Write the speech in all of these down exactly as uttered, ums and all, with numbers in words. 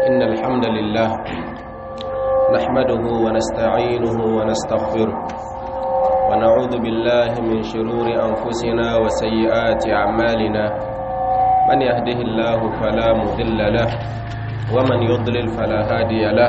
إن الحمد لله نحمده ونستعينه ونستغفره ونعوذ بالله من شرور أنفسنا وسيئات أعمالنا من يهده الله فلا مضل له ومن يضلل فلا هادي له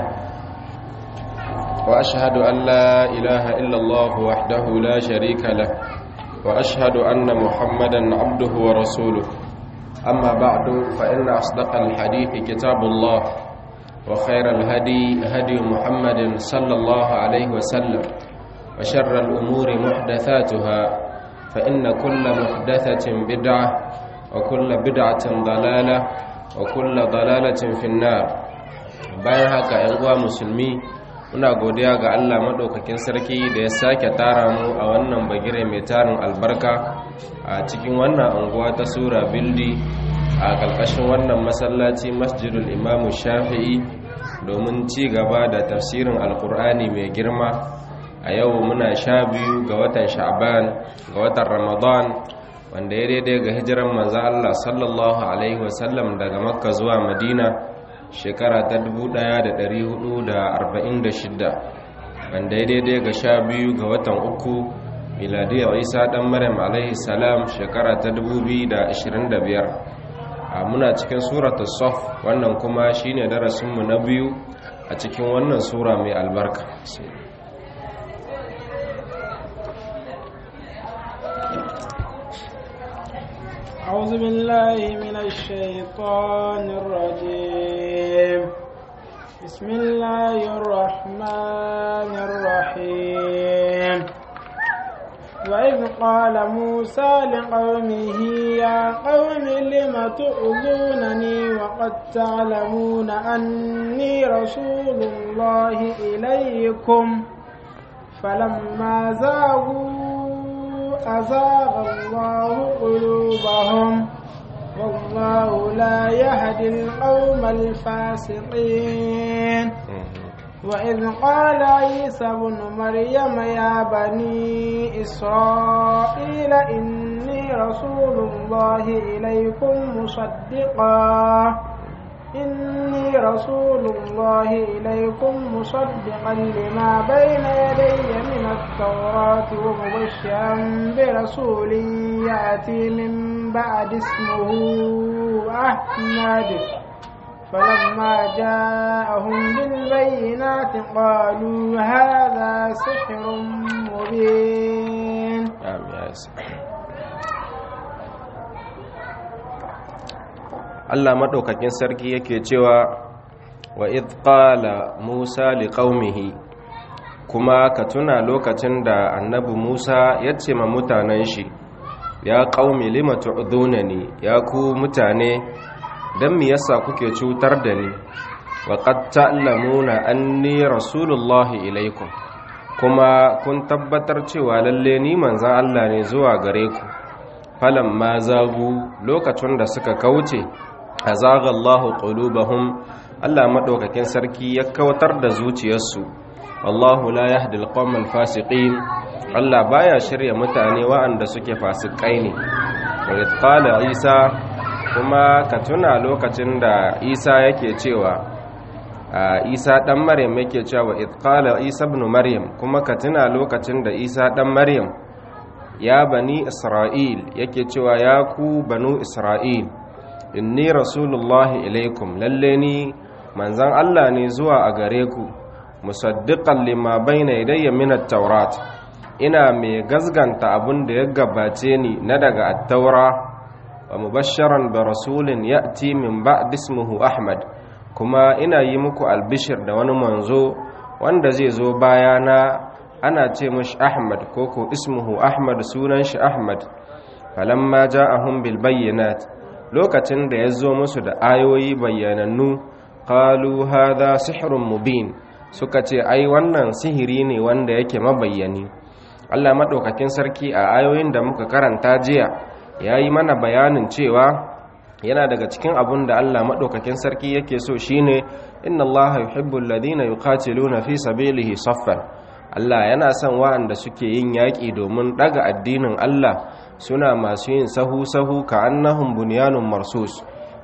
وأشهد أن لا إله إلا الله وحده لا شريك له وأشهد أن محمدا عبده ورسوله أما بعد فإن أصدق الحديث كتاب الله وخير الهدي هدي محمد صلى الله عليه وسلم وشر الأمور محدثاتها فإن كل محدثة بدعة وكل بدعة ضلالة وكل ضلالة في النار. bayan haka ‘yan uwa musulmi muna godiya ga Allah madaukakin sarki da ya sake tara mu a wannan bagire mai tarin albarka a cikin wannan anguwa ta Sura Bildi a kalkashin wannan masallaci Masjidul Imam Shafi'i domin ci gaba da tafsirin Alkur'ani mai girma. A yau muna sha biyu ga watan Sha'ban ga watan Ramadan wanda ya daidai ga hijiran manzo Allah sallallahu alaihi wasallam daga Makka zuwa Madina shekara ta dubu ɗaya da ɗari hudu da arba'in da shida wanda ya daidai ga sha biyu ga watan uku miladiyar Isa ɗan Maryam alaihi salam shekara ta dubu biyu da ashirin da biyar. a muna cikin suratul Saf, wannan kuma shine darasinmu na biyu a cikin wannan sura mai albarka. أعوذ بالله من الشيطان الرجيم بسم الله الرحمن الرحيم وإذ قال موسى لقومه يا قوم لم تؤذونني وقد تعلمون أني رسول الله إليكم فلما زاغوا أزاغ الله قلوبهم والله لا يهدي القوم الفاسقين. وإذ قال عيسى ابن مريم يا بني إسرائيل إني رسول الله إليكم مصدقا إني رسول الله إليكم مصدقا لما بين يدي من التوراة ومبشرا برسول يأتي من بعد اسمه أحمد فلما جاءهم بالبينات قالوا هذا سحر مبين. Allah madaukakin sarki yake cewa wa idh qala Musa liqaumihi, kuma ka tuna lokacin da annabi Musa ya ce ma mutanen shi ya qaumi lima tu'dunani, ya ku mutane dan me yasa kuke cutar da ni, wa qad ta'lamuna anni rasulullahi ilaikum, kuma kun tabbatar cewa lalle ni manzon Allah ne zuwa gare ku. falamma zagu, lokacin da suka kauce azaga Allahu qulubahum, Allah madaukakin sarki ya kautar da zuciyarsu. Wallahu la yahdi alqawmal fasiqin, Allah baya shirya mutane wa'anda suke fasikai ne. wa qala Isa, kuma ka tuna lokacin da Isa yake cewa Isa dan Maryam yake cewa wa qala Isa ibn Maryam, kuma ka tuna lokacin da Isa dan Maryam ya bani Isra'il yake cewa ya ku banu Isra'il inni rasulullahi ilaikum, lalle ni manzan Allah ne zuwa a gare ku, musaddiqan lima bayna yadayya min at-taurat, ina mai gazganta abin da ya gabace ni na daga at-taura, wa mubashsharan bi rasulin ya'ti min ba'd ismihi Ahmad, kuma ina yi muku albishir da wani manzo wanda zai zo bayana ana ce mashi Ahmad, koko ismuhu Ahmad, sunan shi Ahmad. falamma ja'ahum bil bayyinat, lokacin da ya zo musu da ayoyi bayyanannu, qalu hadha sihrun mubin, suka ce ai wannan sihiri ne wanda yake mabayyani. Allah madaukakin sarki a ayoyin da muka karanta jiya yayi mana bayanin cewa yana daga cikin abun da Allah madaukakin sarki yake so shine inna Allaha yuhibbul ladina yuqatiluna fi sabilihi saffan, Allah yana son wa'anda suke yin yaƙi domin ɗaga addinin Allah, suna masu yin sahu-sahu ka annahum bunyanun marsus,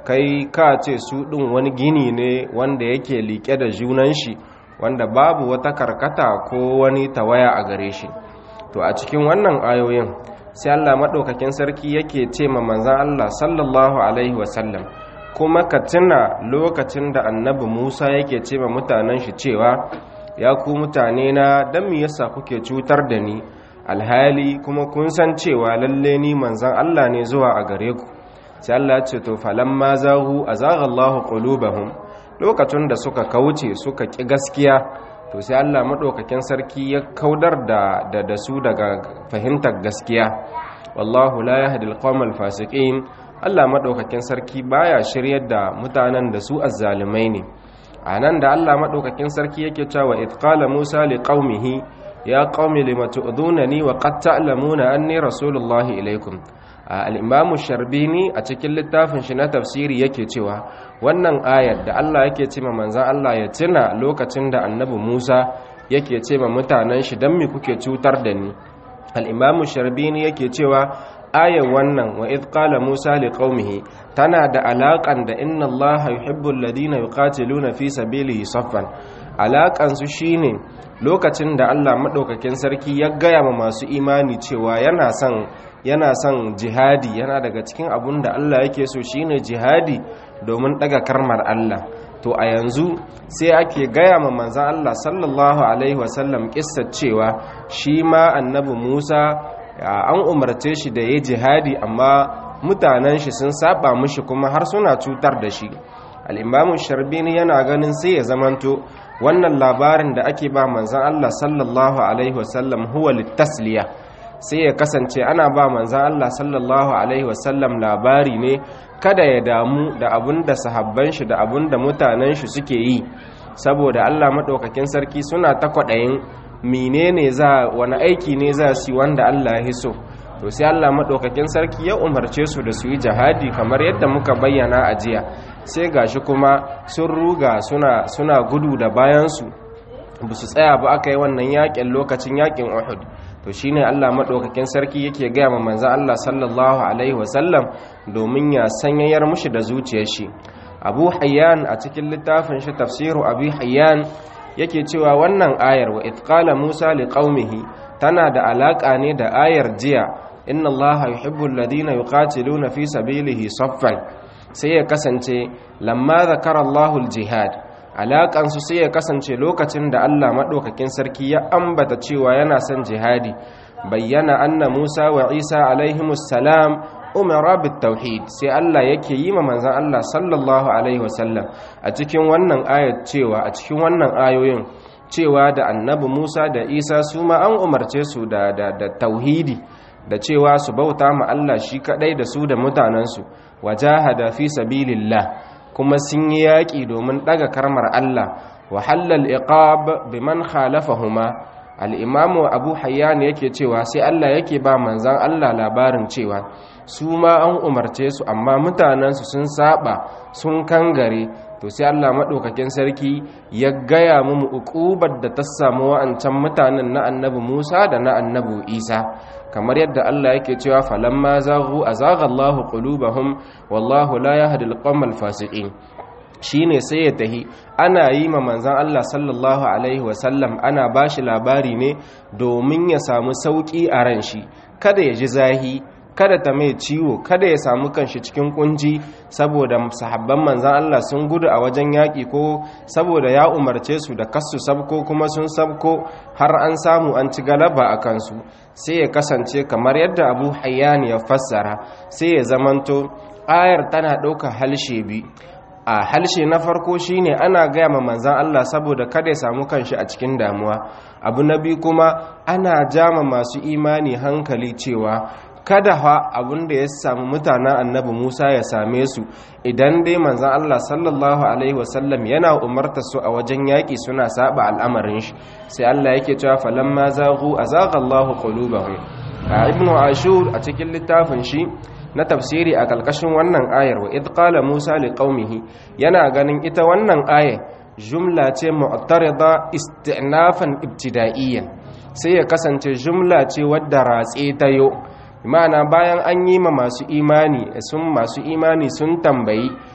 kai ka ce su ɗin wani gini ne wanda yake liƙe da junan shi wanda babu wata karkata ko wani tawaya a gare shi. To a cikin wannan ayoyin sai Allah maɗaukakin sarki yake ce ma manzan Allah sallallahu alaihi wasallam kuma ka tuna lokacin da annabi Musa yake ce ma mutanen shi cewa ya ku mutane na dan me yasa kuke cutar da ni alhali kuma kun san cewa lalle ni manzan Allah ne zuwa a gare ku. sai Allah ya ce to falamma zahu azagha Allahu qulubahum, lokacin da suka kauce suka ki gaskiya to sai Allah madaukakin sarki ya kaudar da da, da su daga fahimtar gaskiya. wallahu la yahdi alqawmal fasiqin, Allah madaukakin sarki baya shiryar da mutanen da su azzalimai ne. anan da Allah madaukakin sarki yake cewa id qala Musa liqaumihi ya qaumi lima tu'dhunani wa qad ta'lamuna anni rasulullahi ilaykum. al-imamu sharbini a cikin littafin shi na tafsiri yake cewa wannan ayar da Allah yake ce ma manzon Allah ya tuna lokacin da annabi Musa yake ce ma mutanen shi dan me kuke cutar da ni. al-imamu sharbini yake cewa ayar wannan wa idh qala Musa liqaumihi tana da alaƙan da inna Allaha yuhibbul ladina yuqatiluna fi sabilihi saffan. alaƙan su shine lokacin da Allah madaukakin sarki ya gaya ma masu imani cewa yana son yana son jihadi, yana daga cikin abun da Allah yake so shine jihadi domin daga karmar Allah. to a yanzu sai ake gaya ma manzon Allah sallallahu alaihi wasallam kissar cewa shi ma annabi Musa an umarce shi da ya jihadi amma mutanen shi sun saba mishi kuma har suna cutar da shi. al-imamu sharbini yana ganin sai ya zamanto wannan labarin da ake ba manzon Allah sallallahu alaihi wasallam huwa litasliya, sai ya kasance ana ba manzan Allah sallallahu alaihi wasallam labari ne kada ya damu da abun da sahabban shi da abun da mutanen shi suke yi, saboda Allah madaukakin sarki suna ta kwaɗayin menene za wani aiki ne za su yi wanda Allah ya hiso. to sai Allah madaukakin sarki ya umarce su da su yi jihadi kamar yadda muka bayyana a jiya, sai gashi kuma sun ruga suna suna gudu da bayan su ba su tsaya ba aka yi wannan yakin lokacin yakin Uhud. to shine Allah madaukakin sarki yake gaya ma manzo Allah sallallahu alaihi wasallam domin ya sanyayar mushi da zuciyar shi. Abu Hayyan a cikin littafin shi tafsiru Abu Hayyan yake cewa wannan ayar wa id qala Musa liqaumihi tana da alaka ne da ayar jiya inna Allaha yuhibbul ladina yuqatiluna fi sabilihi saffan, sai ya kasance lamma zakara Allahul jihad alaƙansu sai ya kasance lokacin da Allah maɗaukakin sarki ya ambata cewa yana son jihadi, bayyana anna Musa wa Isa alaihimus salam umara bit tauhid, sai Allah yake yi ma manzon Allah sallallahu alaihi wasallam a cikin wannan ayat cewa a cikin wannan ayoyin cewa da annabi Musa da Isa su ma an umarce su da da, da tauhidi, da cewa su bauta ma Allah shi kadai da su da mutanansu, wajahada fi sabilillah kuma sun yi yaƙi domin ɗaga karmar Allah, wa halal iqab biman khalafahuma. al-imamu Abu Hayyan yake cewa sai Allah yake ba manzon Allah labarin cewa su ma an umarce su amma mutanensu sun saba sun kangare, to sai Allah madaukakin sarki ya gaya mu uqubar da ta samu wa'ancan mutanen na annabi Musa da na annabi Isa, kamar yadda Allah yake cewa falamma zaghu azagha Allahu qulubahum wallahu la yahdi al-qawmal fasiqin. shine sai ya tahi ana yi ma manzon Allah sallallahu alaihi wasallam ana bashi labari ne domin ya samu sauki a ran shi, kada ya ji zahi, kada ta mai ciwo, kada ya samu kanshi cikin kunji saboda sahabban manzan Allah sun gudu a wajen yaƙi ko saboda ya umarce su da kasu sabko kuma sun sabko har an samu an ci galaba a kansu. sai ya kasance kamar yadda Abu Hayyan ya fassara, sai ya zamanto ayar tana ɗauka halshe bi. a halshe na farko shine ana gaya ma manzan Allah saboda kada ya samu kanshi a cikin damuwa. abu na biyu kuma ana jama masu imani hankali cewa kada ha abin da ya samu mutanen annabi Musa ya same su idan dai manzon Allah sallallahu alaihi wasallam yana umarta su a wajen yaƙi suna saba al'amarin shi. sai Allah yake cewa falamma zaghu azagha Allahu qulubahum. Ibn Ashur a cikin littafin shi na tafsiri a kalkashin wannan ayar wa id qala Musa liqaumihi yana ganin ita wannan ayar jumla ce mu'tarida istinafan ibtida'iyyan, sai ya kasance jumla ce wadda ratse ta yo, ma'ana bayan an yi ma masu imani sun masu imani sun tambayi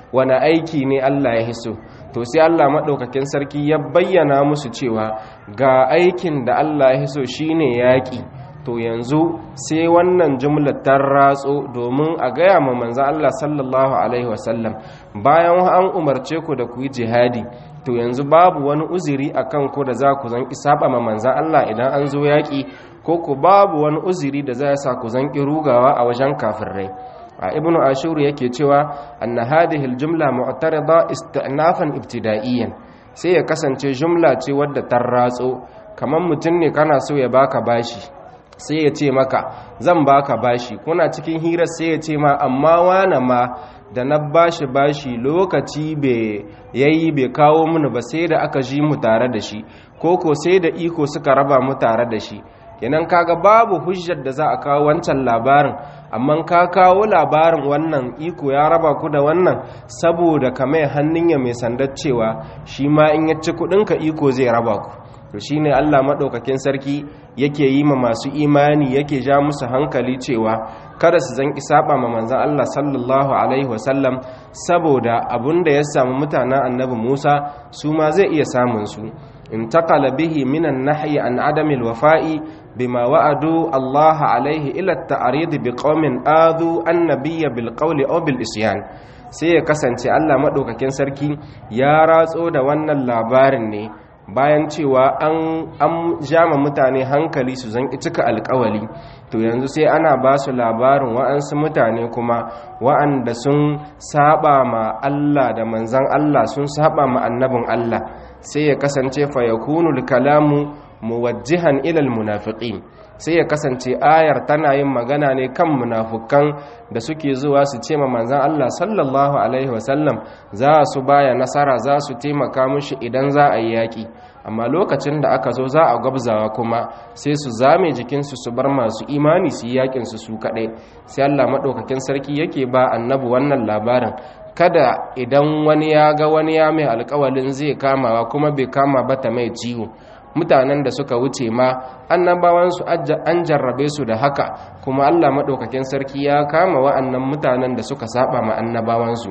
wani aiki ne Allah ya hiso to sai Allah maɗaukakin sarki ya bayyana musu cewa ga aikin da Allah ya hiso shine yaƙi. To yanzu sai wannan jumlar ta ratso domin a gaya ma manzo Allah sallallahu alaihi wasallam bayan an umarce ku da ku yi jihadi to yanzu babu wani uzuri akan ku da za ku zan saba ma manzo Allah idan an zo yaƙi ko ku babu wani uzuri da za ya sa ku zan rugawa a wajen kafirai. a ibnu ashur yake cewa anna hadhihi aljumla mu'tarida istinafan ibtidaiyan sai ya kasance jumla ce wadda ta ratso kamar mutum ne kana so ya baka bashi sai ya ce maka zan baka bashi kuna cikin hirar sai ya ce ma amma wane ma da na bashi bashi lokaci bai yayi bai kawo mini ba sai da aka ji mu tare da shi koko sai da iko suka raba mu tare da shi kenan kaga babu hujjar da za a kawo wancan labarin amma ka kawo labarin wannan iko ya raba ku da wannan saboda kamar hannun ya mai sandar cewa shi ma in ya ci kudinka iko zai raba ku to shine Allah madaukakin sarki yake yi ma masu imani yake ja musu hankali cewa kada su zan isaba ma manzon Allah sallallahu alaihi wasallam saboda abunda ya samu mutanen annabi Musa su ma zai iya samun su intaqala bihi minan nahyi an adami alwafa'i bima wa'adu Allah alaihi ila at-ta'rid biqaumin adu annabiyya bilqawli aw bil isyan sai ya kasance Allah madaukakin sarki ya ratso da wannan labarin ne bayan cewa an an jama mutane hankali su zan cika alƙawali to yanzu sai ana ba su labarin wa'ansu mutane kuma wa'anda sun saba ma Allah da manzan Allah sun saba ma annabin Allah sai ya kasance fa yakunu kalamu muwajjihan ila almunafiqin sai ya kasance ayar tana yin magana ne kan munafukan da suke zuwa su ce ma manzan Allah sallallahu alaihi wasallam za su baya nasara za su taimaka mushi idan za a yi yaƙi amma lokacin da aka zo za a gwabzawa kuma sai su zame jikinsu su bar masu imani su yi yaƙinsu su kaɗai sai Allah maɗaukakin sarki yake ba annabi wannan labarin kada idan wani ya ga wani ya mai alƙawalin zai kamawa kuma bai kama ba ta mai ciwo mutanen da suka wuce ma annabawansu an jarrabe su da haka kuma Allah maɗaukakin sarki ya kama wa'annan mutanen da suka saba ma annabawansu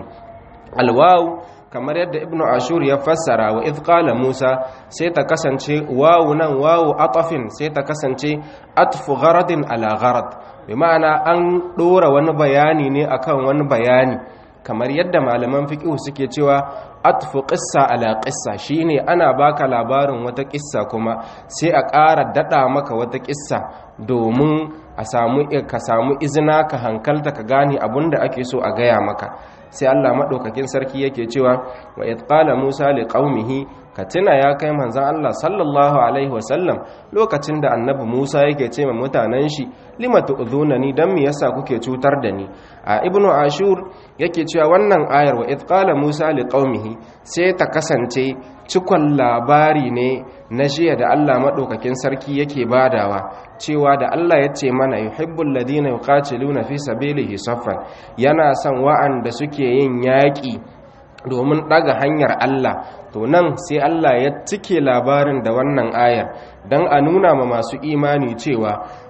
alwawu kamar yadda ibnu ashur ya fassara wa idh qala musa sai ta kasance wawu nan wawu atafin sai ta kasance atfu gharadin ala gharad bi ma'ana an dora wani bayani ne akan wani bayani kamar yadda malaman fiqh suke cewa atfu qissa ala qissa shine ana baka labarin wata kissa kuma sai a ƙara dada maka wata kissa domin a samu ka samu izina ka hankalta ka gane abinda ake so a gaya maka sai Allah madaukakin sarki yake cewa wa id qala musa liqaumihi ka tuna ya kai manzon Allah sallallahu alaihi wasallam lokacin da annabi Musa yake ce ma mutanen shi lima tu'dhunani dan me yasa kuke cutar da ni a ibnu ashur yake cewa wannan ayar wa id qala musa liqaumihi sai ta kasance cikon labari ne na jiya da Allah madaukakin sarki yake badawa cewa da Allah ya ce mana yuhibbul ladina yuqatiluna fi sabilihi saffan yana son wa'anda suke yin yaƙi domin daga hanyar Allah to nan sai Allah ya cike labarin da wannan ayar dan a nuna ma masu imani cewa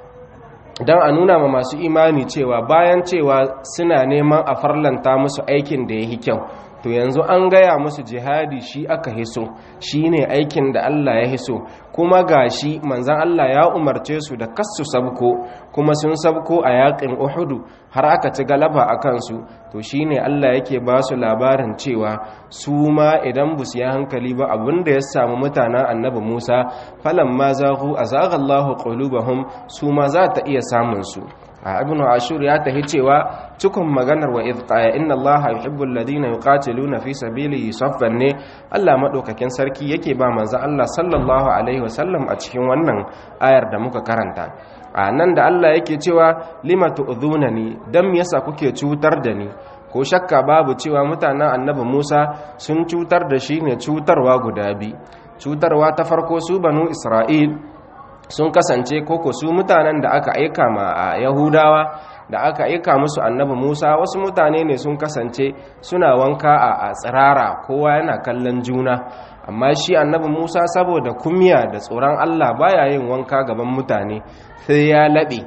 dan a nuna ma masu imani cewa bayan cewa suna neman a farlanta musu aikin da yake kyau to yanzu an gaya musu jihadi shi aka hiso shine aikin da Allah ya hiso kuma gashi manzon Allah ya umarce su da kasu sabko kuma sun sabko a yakin Uhud har aka ci galaba akan su to shine Allah yake ba su labarin cewa su ma idan bus ya hankali ba abinda ya samu mutanen annabi Musa falamma zaghu azagha Allahu qulubahum su ma za ta iya samun su a ibnu ashur ya tahi cewa cikon maganar wa idh qaya inna allaha yuhibbul ladina yuqatiluna fi sabilihi saffan ne Allah madaukakin sarki yake ba manzo Allah sallallahu alaihi wasallam a cikin wannan ayar da muka karanta a nan da Allah yake cewa lima tu'dhunani dan me yasa kuke cutar da ni ko shakka babu cewa mutanen annabi Musa sun cutar da shi ne cutarwa guda bi cutarwa ta farko su banu Isra'il sun kasance koko su mutanen da aka aika ma a Yahudawa da aka aika musu annabi Musa wasu mutane ne sun kasance suna wanka a tsirara kowa yana kallon juna amma shi annabi Musa saboda kumya da tsoron Allah baya yin wanka gaban mutane sai ya labe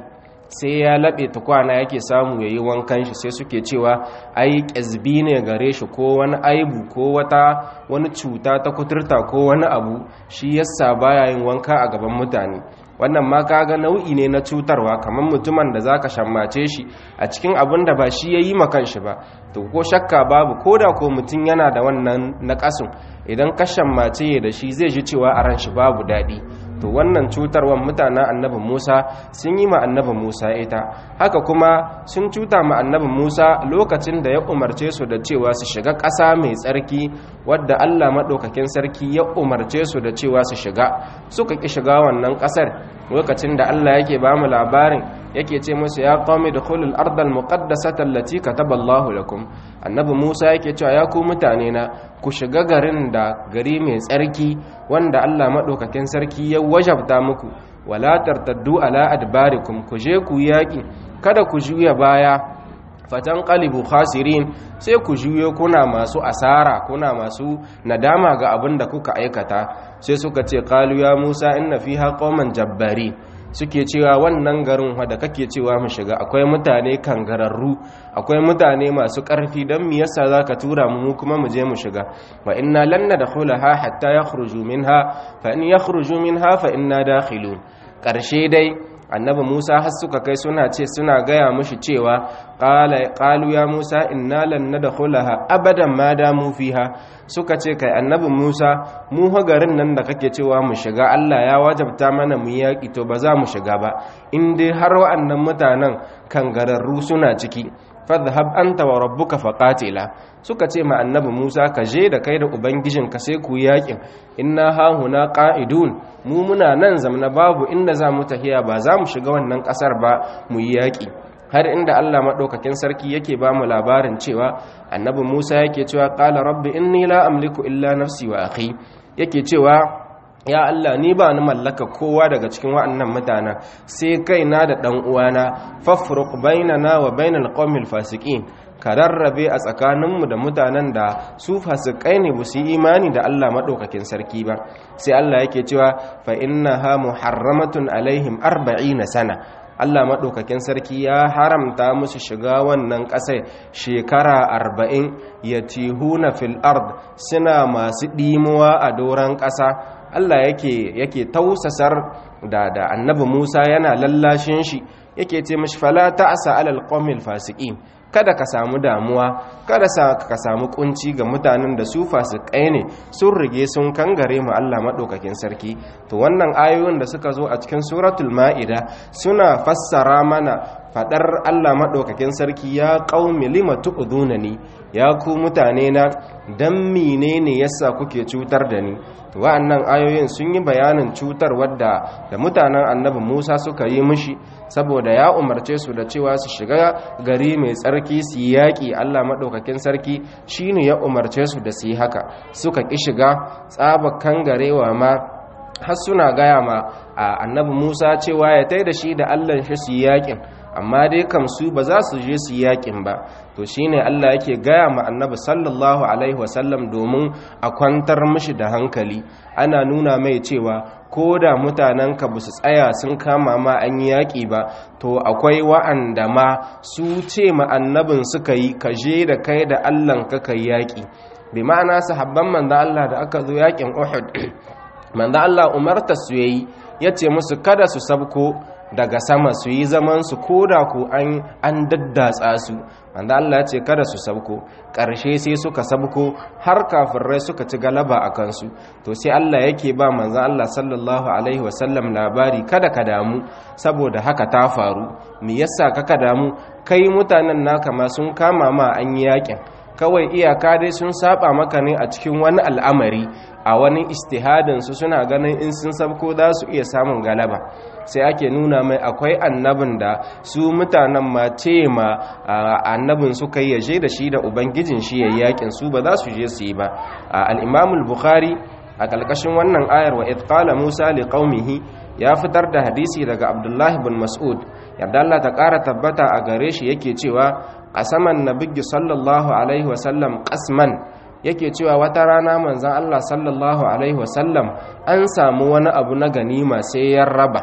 sai ya laɓe tukwana yake samu ya yi wankan shi, sai suke cewa ai ƙyazbi ne gare shi ko wani aibu ko wata wani cuta ta kuturta ko wani abu shi yasa baya yin wanka a gaban mutane. Wannan ma kaga nau'i ne na cutarwa, kamar mutumin da zaka shammace shi a cikin abin da ba shi yayi makan shi ba, to ko shakka babu koda ko mutum yana da wannan naƙasun, idan ka shammace da shi zai ji cewa a ran shi babu daɗi. To wannan cutarwan mutanen annabi Musa sun yi ma annabi Musa ita, haka kuma sun cuta ma annabi Musa lokacin da ya umarce su da cewa su shiga ƙasa mai tsarki wadda Allah maɗaukakin sarki ya umarce su da cewa su shiga, suka ƙi shiga wannan ƙasar. Lokacin da Allah yake ba mu labarin yake ce musu ya qaumi dukhulul ardal muqaddasata allati kataballahu lakum, annabi Musa yake cewa ya ku mutane na ku shiga garin da gari mai tsarki wanda Allah madaukakin sarki ya wajabta muku, wala tartaddu ala adbarikum, ku je ku yaki kada ku juya baya fatan qalibu khasirin, sai ku juyo kuna masu asara kuna masu nadama ga abin da kuka aikata. Sai suka ce qalu ya Musa inna fiha qauman jabbari, suke cewa wannan garin da kake cewa mu shiga akwai mutane kangararru, akwai mutane masu ƙarfi, don me yasa zaka tura mu kuma mu je mu shiga? wa inna lan nadkhulaha hatta yakhruju minha fa in yakhruju minha fa inna dakhilun. Ƙarshe dai annabi Musa har suka kai suna ce suna gaya mushi cewa qala qalu ya Musa inna lan nadkhulaha abadan ma damu fiha, suka ce kai annabi Musa mu ha garin nan da kake cewa mu shiga Allah ya wajabta mana mu yaki, to ba za mu shiga ba in dai har wa'annan mutanen kangararru suna ciki. fadhhab anta wa rabbuka faqatila, suka ce ma annabi Musa ka je da kai da ubangijinka sai ku yakin, inna ha huna qa'idun, mu muna nan zamna babu inda za mu tahiya, ba za mu shiga wannan kasar ba mu yi yaki. Har inda Allah madaukakin sarki yake ba mu labarin cewa annabi Musa yake cewa qala rabbi inni la amliku illa nafsi wa akhi, yake cewa ya Allah ni ba ni mallaka kowa daga cikin wa'annan mutanen sai kaina da dan uwana, fafruq bainana wa bainal qaumil fasiqin, ka rarrabe a tsakaninmu da mutanen da su fasikai ne ba su yi imani da Allah madaukakin sarki ba. Sai Allah yake cewa fa innaha muharramatun alaihim arba'ina sana, Allah maɗaukakin sarki ya haramta musu shiga wannan ƙasai shekara arba'in, ya tihuna fil ard, suna masu ɗimuwa a doron ƙasa. Allah yake yake tausasar da da annabi Musa yana lallashin shi, yake ce mishi fala ta'sa alal qawmil fasiqin, kada ka samu damuwa, kada ka samu kunci ga mutanen da su fasikai ne, sun rige sun kangare mu Allah madaukakin sarki. To wannan ayoyin da suka zo a cikin suratul Ma'ida suna fassara mana fadar Allah madaukakin sarki ya qaumi lima tu'dhunani, ya ku mutane na dan menene yasa kuke cutar da ni. Wa'annan ayoyin sun yi bayanin cutar wadda da mutanen annabi Musa suka yi mishi, saboda ya umarce su da cewa su shiga gari mai tsarki su yi yaƙi. Allah maɗaukakin sarki shine ya umarce su da su yi haka, suka ƙi shiga tsabakan garewa ma har suna gaya ma a annabi Musa cewa ya tai da shi da Allah shi su yi yaƙin, amma dai kam su ba za su je su yi yaƙin ba. To shine Allah yake gaya ma annabi sallallahu alaihi wasallam domin a kwantar mishi da hankali, ana nuna mai cewa ko da mutanenka ba su tsaya sun kama ma an yi yaƙi ba, to akwai wa'anda ma su ce ma annabin suka yi ka je da kai da Allahnka ka yi yaƙi. Bi ma'ana sahabban manzo Allah da aka zo yaƙin Uhud, manzo Allah umarta su yayi, yace musu kada su sabko daga sama su yi zaman su koda ko an an daddatsa su. Manzo Allah ya ce kada su sabko, ƙarshe sai suka sabko har kafirai suka ci galaba a kansu. To sai Allah yake ba manzo Allah sallallahu alaihi wasallam labari kada ka damu, saboda haka ta faru. Me yasa kaka damu? Kai mutanen naka ma sun kama ma an yi yakin, kawai iyaka dai sun saba maka ne a cikin wani al'amari, a wani istihadin su suna ganin in sun sabko za su iya samun galaba. Sai ake nuna mai akwai annabin da su mutanen ma ce ma annabin suka yi yaje da shi da ubangijin shi yayi yakin, su ba za su je su yi ba. Al-Imam al-Bukhari a kalkashin wannan ayar wa id qala Musa liqaumihi ya fitar da hadisi daga Abdullah ibn Mas'ud, yadda Allah ta ƙara tabbata a gare shi, yake cewa qasaman nabiyyu sallallahu alaihi wasallam qasman, yake cewa wata rana manzon Allah sallallahu alaihi wasallam an samu wani abu na ganima sai ya raba.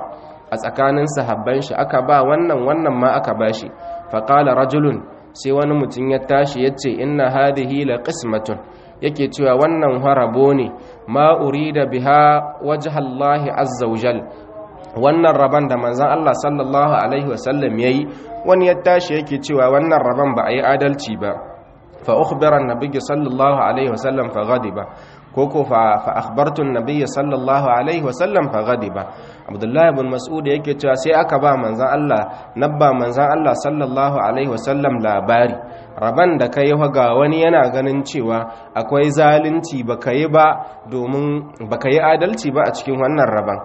a tsakanin sahabban shi aka ba wannan wannan ma aka bashi fa qala rajulun sai wani mutum ya tashi yace inna hadhihi la qismatun yake cewa wannan harabo ne ma urida biha wajhallahi azza wajal wannan raban da manzon Allah sallallahu alaihi wasallam yayi wani ya tashi yake cewa wannan raban ba a yi adalci ba fa ukhbara an-nabiy sallallahu alaihi wasallam fa ghadiba koko fa fa akhbartu an-nabiy sallallahu alaihi wasallam fa ghadiba Abdullah ibn Mas'ud yake cewa sai aka ba manzon Allah nabba manzon Allah sallallahu alaihi wasallam labari raban da kai ga wani yana ganin cewa akwai zalunci baka yi ba domin baka yi adalci ba a cikin wannan raban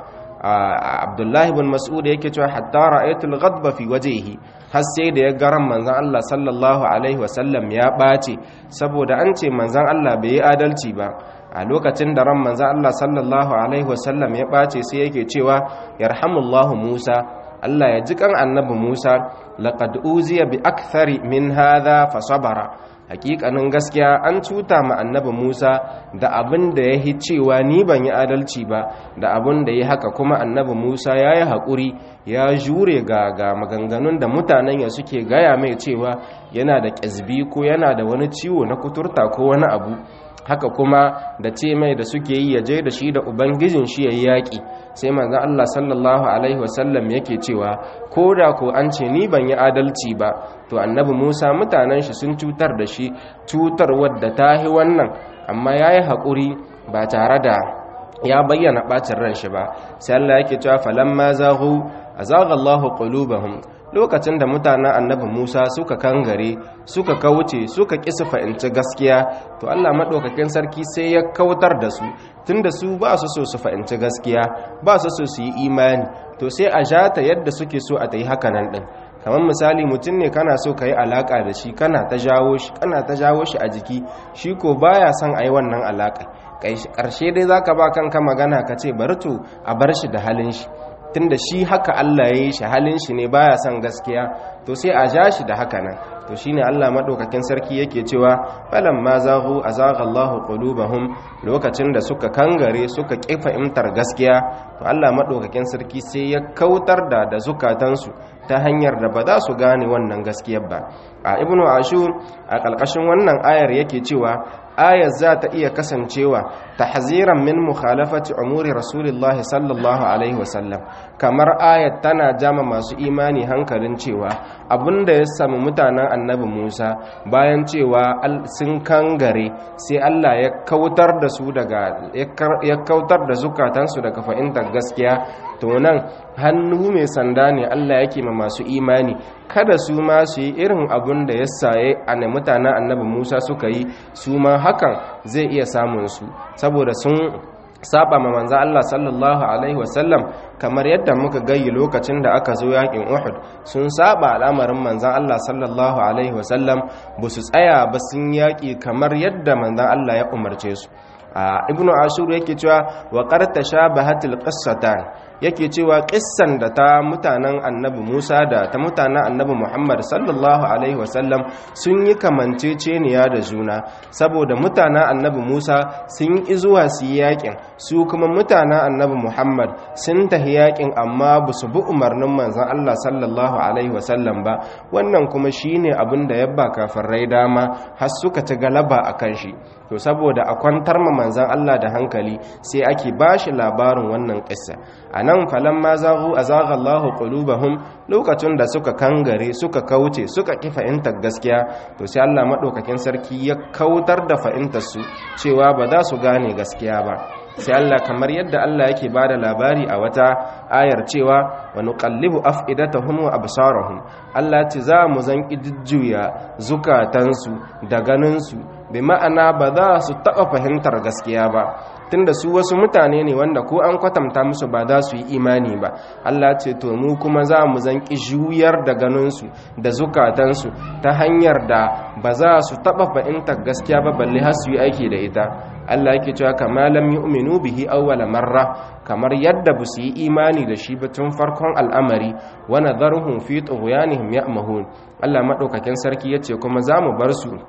Abdullah ibn Mas'ud yake cewa hatta ra'aytul ghadba fi wajhihi har sai da ya garan manzon Allah sallallahu alaihi wasallam ya bace saboda an ce manzon Allah bai yi adalci ba a lokacin da ran manzon Allah sallallahu alaihi wasallam ya bace sai yake cewa yarhamullahu Musa Allah ya ji kan annabi Musa laqad uziya bi akthari min hadha fa sabara hakikanin gaskiya an cuta ma annabi Musa da abin da yahi cewa ni ban yi adalci ba da abin da yi haka kuma annabi Musa yayi hakuri ya jure ga ga maganganun da mutanen ya suke gaya mai cewa yana da ƙazbi ko yana da wani ciwo na kuturta ko wani abu haka kuma da ce mai da suke yi yaje da shi da ubangijin shi yayi yaki sai manzo Allah sallallahu alaihi wasallam yake cewa ko da ko an ce ni ban yi adalci ba to annabi Musa mutanen shi sun cutar da shi cutar wadda tahi wannan amma yayi hakuri ba tare da ya bayyana bacin ran shi ba sai Allah yake cewa falamma zaghu azagha Allahu qulubahum lokacin da mutanen annabi Musa suka kangare suka kauce suka kisa fahimci gaskiya to Allah madaukakin sarki sai ya kautar da su tunda su ba su so su fahimci gaskiya ba su so su yi imani to sai a jata yadda suke so a tayi haka nan din kamar misali mutum ne kana so ka yi alaka da shi kana ta jawo shi kana ta jawo shi a jiki shi ko baya son a yi wannan alaka ƙarshe dai zaka ba kanka magana ka ce bari to a bar shi da halin shi tunda shi haka Allah ya yi shi halin shi ne baya son gaskiya to sai a ja shi da haka nan to shine Allah madaukakin sarki yake cewa falamma zaghu azagha Allahu qulubahum lokacin da suka kangare suka kifa imtar gaskiya to Allah madaukakin sarki sai ya kautar da da zukatansu ta hanyar da ba za su gane wannan gaskiyar ba a ibnu ashur a kalkashin wannan ayar yake cewa ayar za ta iya kasancewa tahziran min mukhalafati umuri rasulullah sallallahu alaihi wasallam kamar ayar tana jama masu imani hankalin cewa abinda ya samu mutanen annabi Musa bayan cewa sun kangare sai Allah ya kautar da su daga ya kautar da zukatansu daga fahimtar gaskiya to nan hannu mai sanda ne Allah yake ma masu imani kada su ma su yi irin abun da ya saye a mutanen annabi Musa suka yi su ma hakan zai iya samun su saboda sun saba ma manzo Allah sallallahu alaihi wasallam kamar yadda muka gayi lokacin da aka zo yakin Uhud sun saba al'amarin manzo Allah sallallahu alaihi wasallam ba su tsaya ba sun yaki kamar yadda manzo Allah ya umarce su a ibnu ashur yake cewa wa qad tashabahatil qissatan yake cewa kissan da ta mutanen annabi Musa da ta mutanen annabi Muhammad sallallahu alaihi wasallam sun yi kamanceceniya da juna saboda mutanen annabi Musa sun yi zuwa su yi yakin su kuma mutanen annabi Muhammad sun tahi yakin amma ba su bi umarnin manzon Allah sallallahu alaihi wasallam ba wannan kuma shine abin da yabba kafirai dama har suka ci galaba akan shi to saboda a kwantar ma manzon Allah da hankali sai ake bashi labarin wannan kissa anan falamma zaghu azagha Allahu qulubahum lokacin da suka kangare suka kauce suka ki fahimtar gaskiya to sai Allah madaukakin sarki ya kautar da fahimtar su cewa ba za su gane gaskiya ba sai Allah kamar yadda Allah yake bada labari a wata ayar cewa wa nuqallibu afidatahum wa absarahum Allah ce za mu zanki jujjuya zukatansu da ganinsu bi ma'ana ba za su taɓa fahimtar gaskiya ba tunda su wasu mutane ne wanda ko an kwatanta musu ba za su yi imani ba Allah ce to mu kuma za mu zanki juyar da ganinsu da zukatansu ta hanyar da ba za su taɓa fahimtar gaskiya ba balle har su yi aiki da ita Allah yake cewa kama lam yu'minu bihi awwala marra kamar yadda ba su yi imani da shi ba tun farkon al'amari wa nadharuhum fi tughyanihim ya'mahun Allah madaukakin sarki yace kuma za mu bar su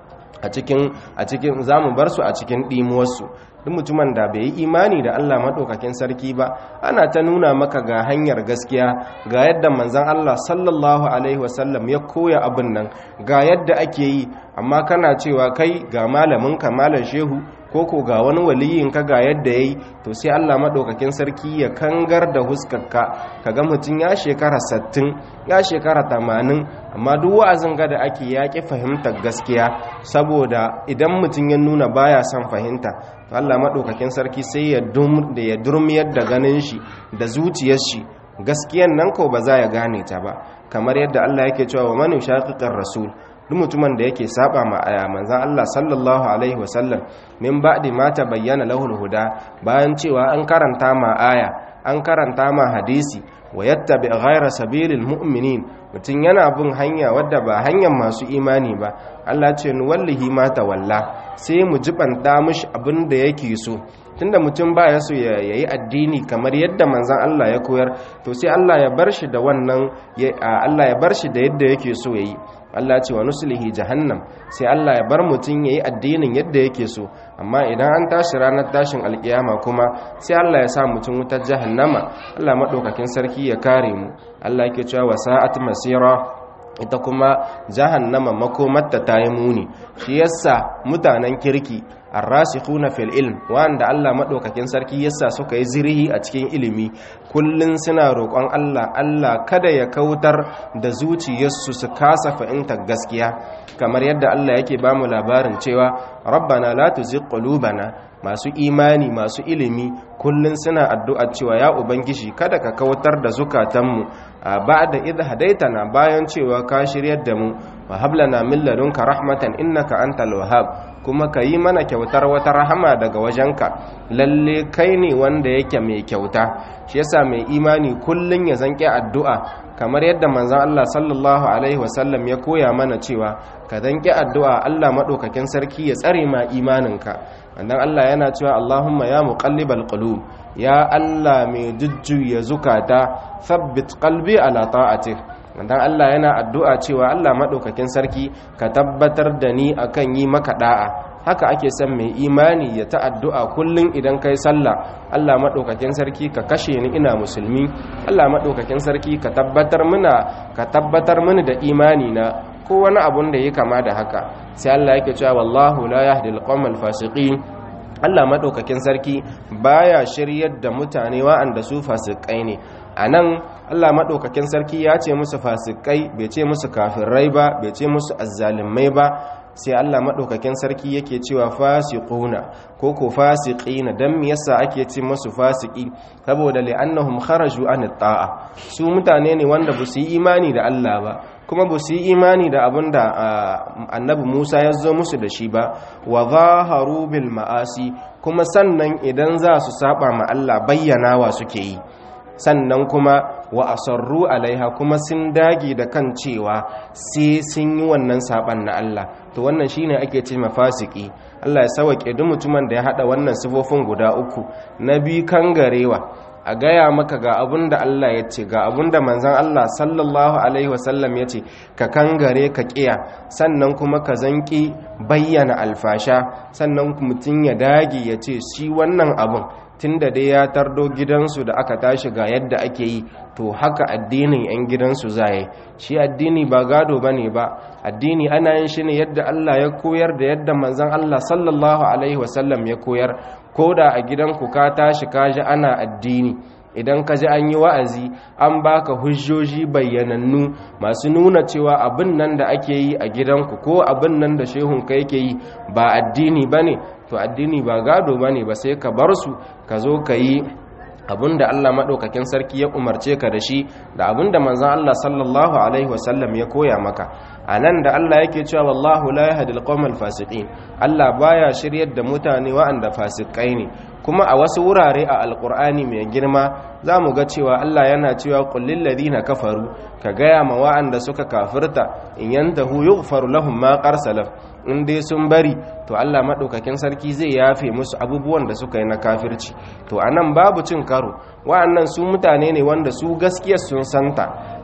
a cikin a cikin zamu bar su a cikin dimuwarsu. Duk mutumin da bai yi imani da Allah madaukakin sarki ba, ana ta nuna maka ga hanyar gaskiya, ga yadda manzon Allah sallallahu alaihi wasallam ya koya abin nan, ga yadda ake yi, amma kana cewa kai ga malamin ka malam shehu ko ko ga wani waliyin ka ga yadda yayi, to sai Allah madaukakin sarki ya kangar da huskarka, kaga mutun ya shekara sittin, ya shekara tamanin, amma duk wa'azin ga da ake yaki fahimtar gaskiya, saboda idan mutun ya nuna baya son fahimta, to Allah madaukakin sarki sai ya dum da ya durmiyar da ganin shi da zuciyar shi, gaskiyan nan ko ba za ya gane ta ba. Kamar yadda Allah yake cewa wa man yushaqiqir rasul, duk mutumin da yake saba ma aya manzon Allah sallallahu alaihi wasallam min ba'di ma tabayyana lahul huda, bayan cewa an karanta ma aya, an karanta ma hadisi, wa yattabi ghayra sabilil mu'minin, mutun yana bin hanya wadda ba hanyar masu imani ba, Allah ce nu wallahi ma tawalla, sai mu jibanta mishi abin da yake so. Tunda mutum ba ya so ya yi addini kamar yadda manzon Allah ya koyar, to sai Allah ya bar shi da wannan Allah ya bar shi da yadda yake so yayi. Allah ce wa nuslihi jahannam, sai Allah ya bar mutum yayi addinin yadda yake so, amma idan an tashi ranar tashin alkiyama kuma sai Allah ya sa mutum wutar jahannama. Allah madaukakin sarki ya kare mu. Allah yake cewa wasa'at masira, ita kuma jahannama makomarta ta yi muni. Shi yasa mutanen kirki arrasikhuna fil ilm, wanda Allah madaukakin sarki yasa suka yi zirhi a cikin ilimi, kullun suna roƙon Allah Allah kada ya kautar da zuciyarsu su kasa fahimtar gaskiya, kamar yadda Allah yake ba mu labarin cewa rabbana la tuzigh qulubana, masu imani masu ilimi kullun suna addu'a cewa ya ubangiji kada ka kautar da zukatanmu ba'da idh hadaitana, bayan cewa ka shiryar da mu, wa hab lana min ladunka rahmatan innaka antal wahhab, kuma ka yi mana kyautar wata rahama daga wajenka, lalle kai ne wanda yake mai kyauta. Shi yasa mai imani kullun ya zanke addu'a, kamar yadda manzon Allah sallallahu alaihi wasallam ya koya mana cewa ka zanke addu'a Allah madaukakin sarki ya tsare ma imaninka. Wannan Allah yana cewa Allahumma ya muqallibal qulub, ya Allah mai jujjuya zukata, thabbit qalbi ala ta'atik. dan Allah yana addu'a cewa Allah madaukakin sarki ka tabbatar da ni akan yi maka da'a. Haka ake son mai imani ya ta addu'a kullum idan kai sallah, Allah madaukakin sarki ka kashe ni ina musulmi, Allah madaukakin sarki ka tabbatar muna ka tabbatar mini da imani na, ko wani abun da yake kama da haka. Sai Allah yake cewa wallahu la yahdil qawmal fasiqin, Allah madaukakin sarki baya shiryar da mutane wa'anda su fasikai ne. Anan Allah madaukakin sarki ya ce musu fasikai, bai ce musu kafirai ba, bai ce musu azzalimai ba. Sai Allah madaukakin sarki yake cewa fasiquna ko ko fasiqina. Dan me yasa ake ce musu fasiki? Saboda li'annahum kharaju an ta'a, su mutane ne wanda ba su yi imani da Allah ba, kuma ba su yi imani da abinda annabi Musa ya zo musu da shi ba. Wa zaharu bil ma'asi, kuma sannan idan za su saba ma Allah bayyanawa suke yi. Sannan kuma wa asarru alaiha, kuma sun dage da kan cewa sai sun yi wannan saban na Allah. To wannan shine ake ce mafasiki. Allah ya sauke duk mutumin da ya hada wannan sifofin guda uku. Na bi kangarewa, a gaya maka ga abun da Allah ya ce, ga abun da manzon Allah sallallahu alaihi wasallam ya ce, ka kangare ka kiya. Sannan kuma ka zanki bayyana alfasha, sannan mutum ya dage ya ce shi wannan abun tunda dai ya tardo gidansu da aka tashi ga yadda ake yi, to haka addinin 'yan gidansu zaye. Shi addini ba gado bane ba, addini ana yin shi ne yadda Allah ya koyar da yadda manzon Allah sallallahu alaihi wasallam ya koyar. Ko da a gidanku ka tashi ka ji ana addini, idan ka ji an yi wa'azi an baka hujjoji bayyanannu masu nuna cewa abin nan da ake yi a gidanku ko abin nan da shehunka yake yi ba addini bane, to addini ba gado bane ba, sai ka bar su ka zo ka yi abin da Allah maɗaukakin sarki ya umarce ka da shi, da abin da manzon Allah sallallahu alaihi wasallam ya koya maka. A nan da Allah yake cewa wallahu la yahdil qawmal fasiqin, Allah baya shiryar da mutane wa'anda fasikai ne. Kuma a wasu wurare a alkur'ani mai girma za mu ga cewa Allah yana cewa qul lil ladina kafaru, ka gaya ma wa'anda suka kafirta, in yantahu yughfaru lahum ma qad salaf, in dai sun bari to Allah madaukakin sarki zai yafe musu abubuwan da suka yi na kafirci. To anan babu cin karo, wa'annan su mutane ne wanda su gaskiya sun santa,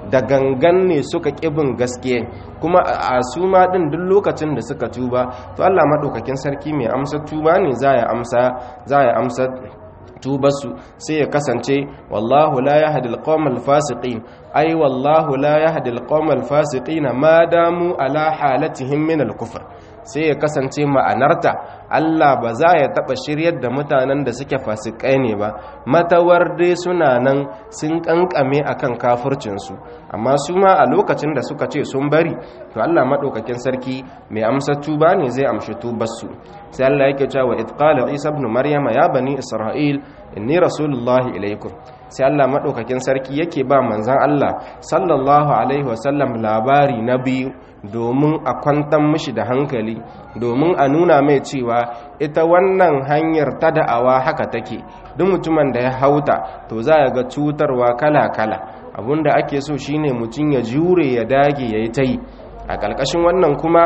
da gangan ne suka kibin gaskiya kuma a su ma din duk lokacin da suka tuba to Allah madaukakin sarki mai amsa tuba ne za ya amsa za ya amsa tubarsu sai ya kasance wallahu la yahdi alqawmal fasiqin ay wallahu la yahdi alqawmal fasiqin ma damu ala halatihim min alkufr sai ya kasance ma'anarta Allah ba za ya taba shiryar da mutanen da suke fasikai ne ba matawar dai suna nan sun kankame akan kafircinsu amma su ma a lokacin da suka ce sun bari to Allah madaukakin sarki mai amsa tuba ne zai amshi tubarsu sai Allah yake cewa id qala Isa ibn Maryam ya bani Isra'il inni rasulullahi ilaikum sai Allah madaukakin sarki yake ba manzon Allah sallallahu alaihi wasallam labari na biyu domin a kwantar mishi da hankali domin a nuna mai cewa ita wannan hanyar ta da'awa haka take duk mutumin da ya hauta to za ya ga cutarwa kala-kala abinda ake so shine mutum ya jure ya dage ya yi ta yi a ƙarƙashin wannan kuma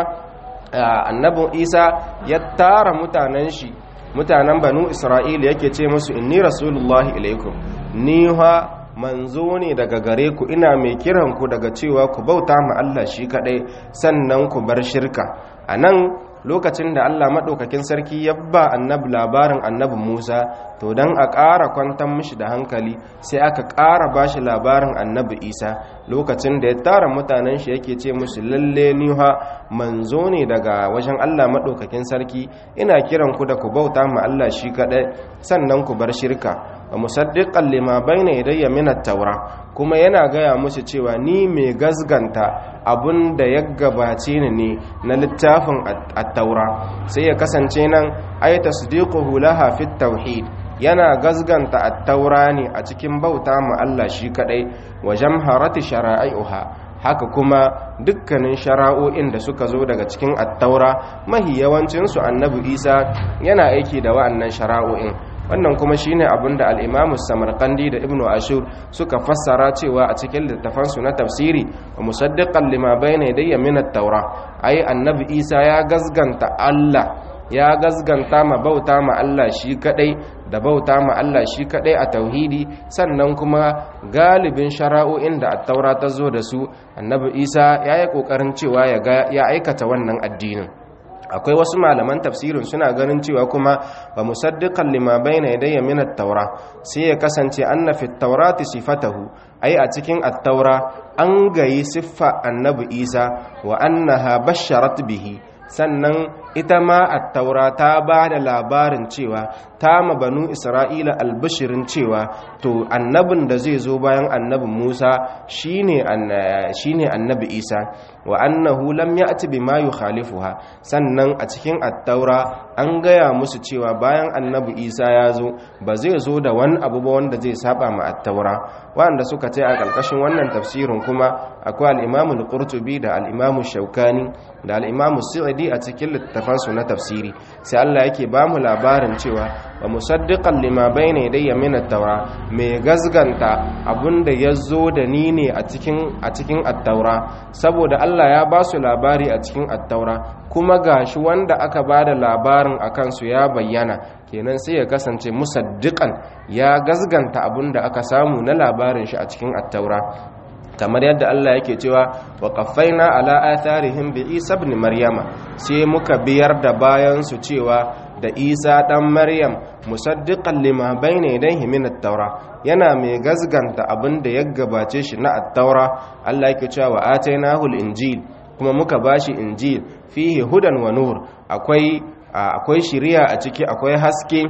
annabin Isa ya tara mutanen shi mutanen banu Isra'ila yake ce musu inni rasulullahi ilaikum ni ha manzo ne daga gare ku ina mai kiran ku daga cewa ku bauta ma Allah shi kadai sannan ku bar shirka anan lokacin da Allah madaukakin sarki ya ba annabi labarin annabi Musa to dan a ƙara kwantar mishi da hankali sai aka ƙara bashi labarin annabi Isa lokacin da ya tara mutanen shi yake ce musu lalle ni ha manzo ne daga wajen Allah madaukakin sarki ina kiran ku da ku bauta ma Allah shi kadai sannan ku bar shirka wa musaddiqan lima bayna yadayya min at-taura kuma yana gaya musu cewa ni mai gazganta abun da ya gabace ni ne na littafin at-taura sai ya kasance nan ay tasdiquhu laha fi at-tauhid yana gazganta at-taura ne a cikin bauta ma Allah shi kadai wa jamharati shara'iha haka kuma dukkanin shara'o'in da suka zo daga cikin at-taura mahi yawancinsu annabi Isa yana aiki da wa'annan shara'o'in wannan kuma shine abin da al-Imam Samarqandi da Ibn Ashur suka fassara cewa a cikin littafansu na tafsiri wa musaddiqan lima bayna yadayya min at-taura ai annabi Isa ya gazganta Allah ya gazganta ma bauta ma Allah shi kadai da bauta ma Allah shi kadai a tauhidi sannan kuma galibin shara'o'in da at-taura ta zo da su annabi Isa ya yi kokarin cewa ya aikata wannan addinin akwai wasu malaman tafsirin suna ganin cewa kuma ba musaddiqan lima bayna yadayya min at-taura sai ya kasance anna fi at-taurati sifatahu ai a cikin at-taura an gayi siffa annabi Isa wa annaha basharat bihi sannan ita ma at-taura ta ba da labarin cewa ta ma banu Isra'ila albishirin cewa to annabin da zai zo bayan annabin Musa shine shine annabi Isa wa annahu lam ya'ti bima yukhalifuha sannan a cikin at-taura an gaya musu cewa bayan annabi Isa ya zo ba zai zo da wani abu ba wanda zai saba ma at-taura wanda suka ce a kalkashin wannan tafsirin kuma akwai al-Imam al-Qurtubi da al-Imam Shawkani da al-Imam Sa'di a cikin littafansu na tafsiri sai Allah yake ba mu labarin cewa wa musaddiqan lima bayna yadayya min at-taura mai gazganta abunda yazo da ni ne a cikin a cikin at-taura saboda Allah ya ba su labari a cikin at-taura kuma gashi wanda aka bada labarin akan su ya bayyana kenan sai ya kasance musaddiqan ya gazganta abunda aka samu na labarin shi a cikin at-taura kamar yadda Allah yake cewa wa qaffaina ala atharihim bi Isa ibn Maryama sai muka biyar da bayan su cewa da Isa dan Maryam musaddiqan lima bayna yadayhi min at-taura yana mai gazganta abinda ya gabace shi na at-taura Allah yake cewa wa atainahu al-injil kuma muka bashi injil fihi hudan wa nur akwai akwai shiriya a ciki akwai haske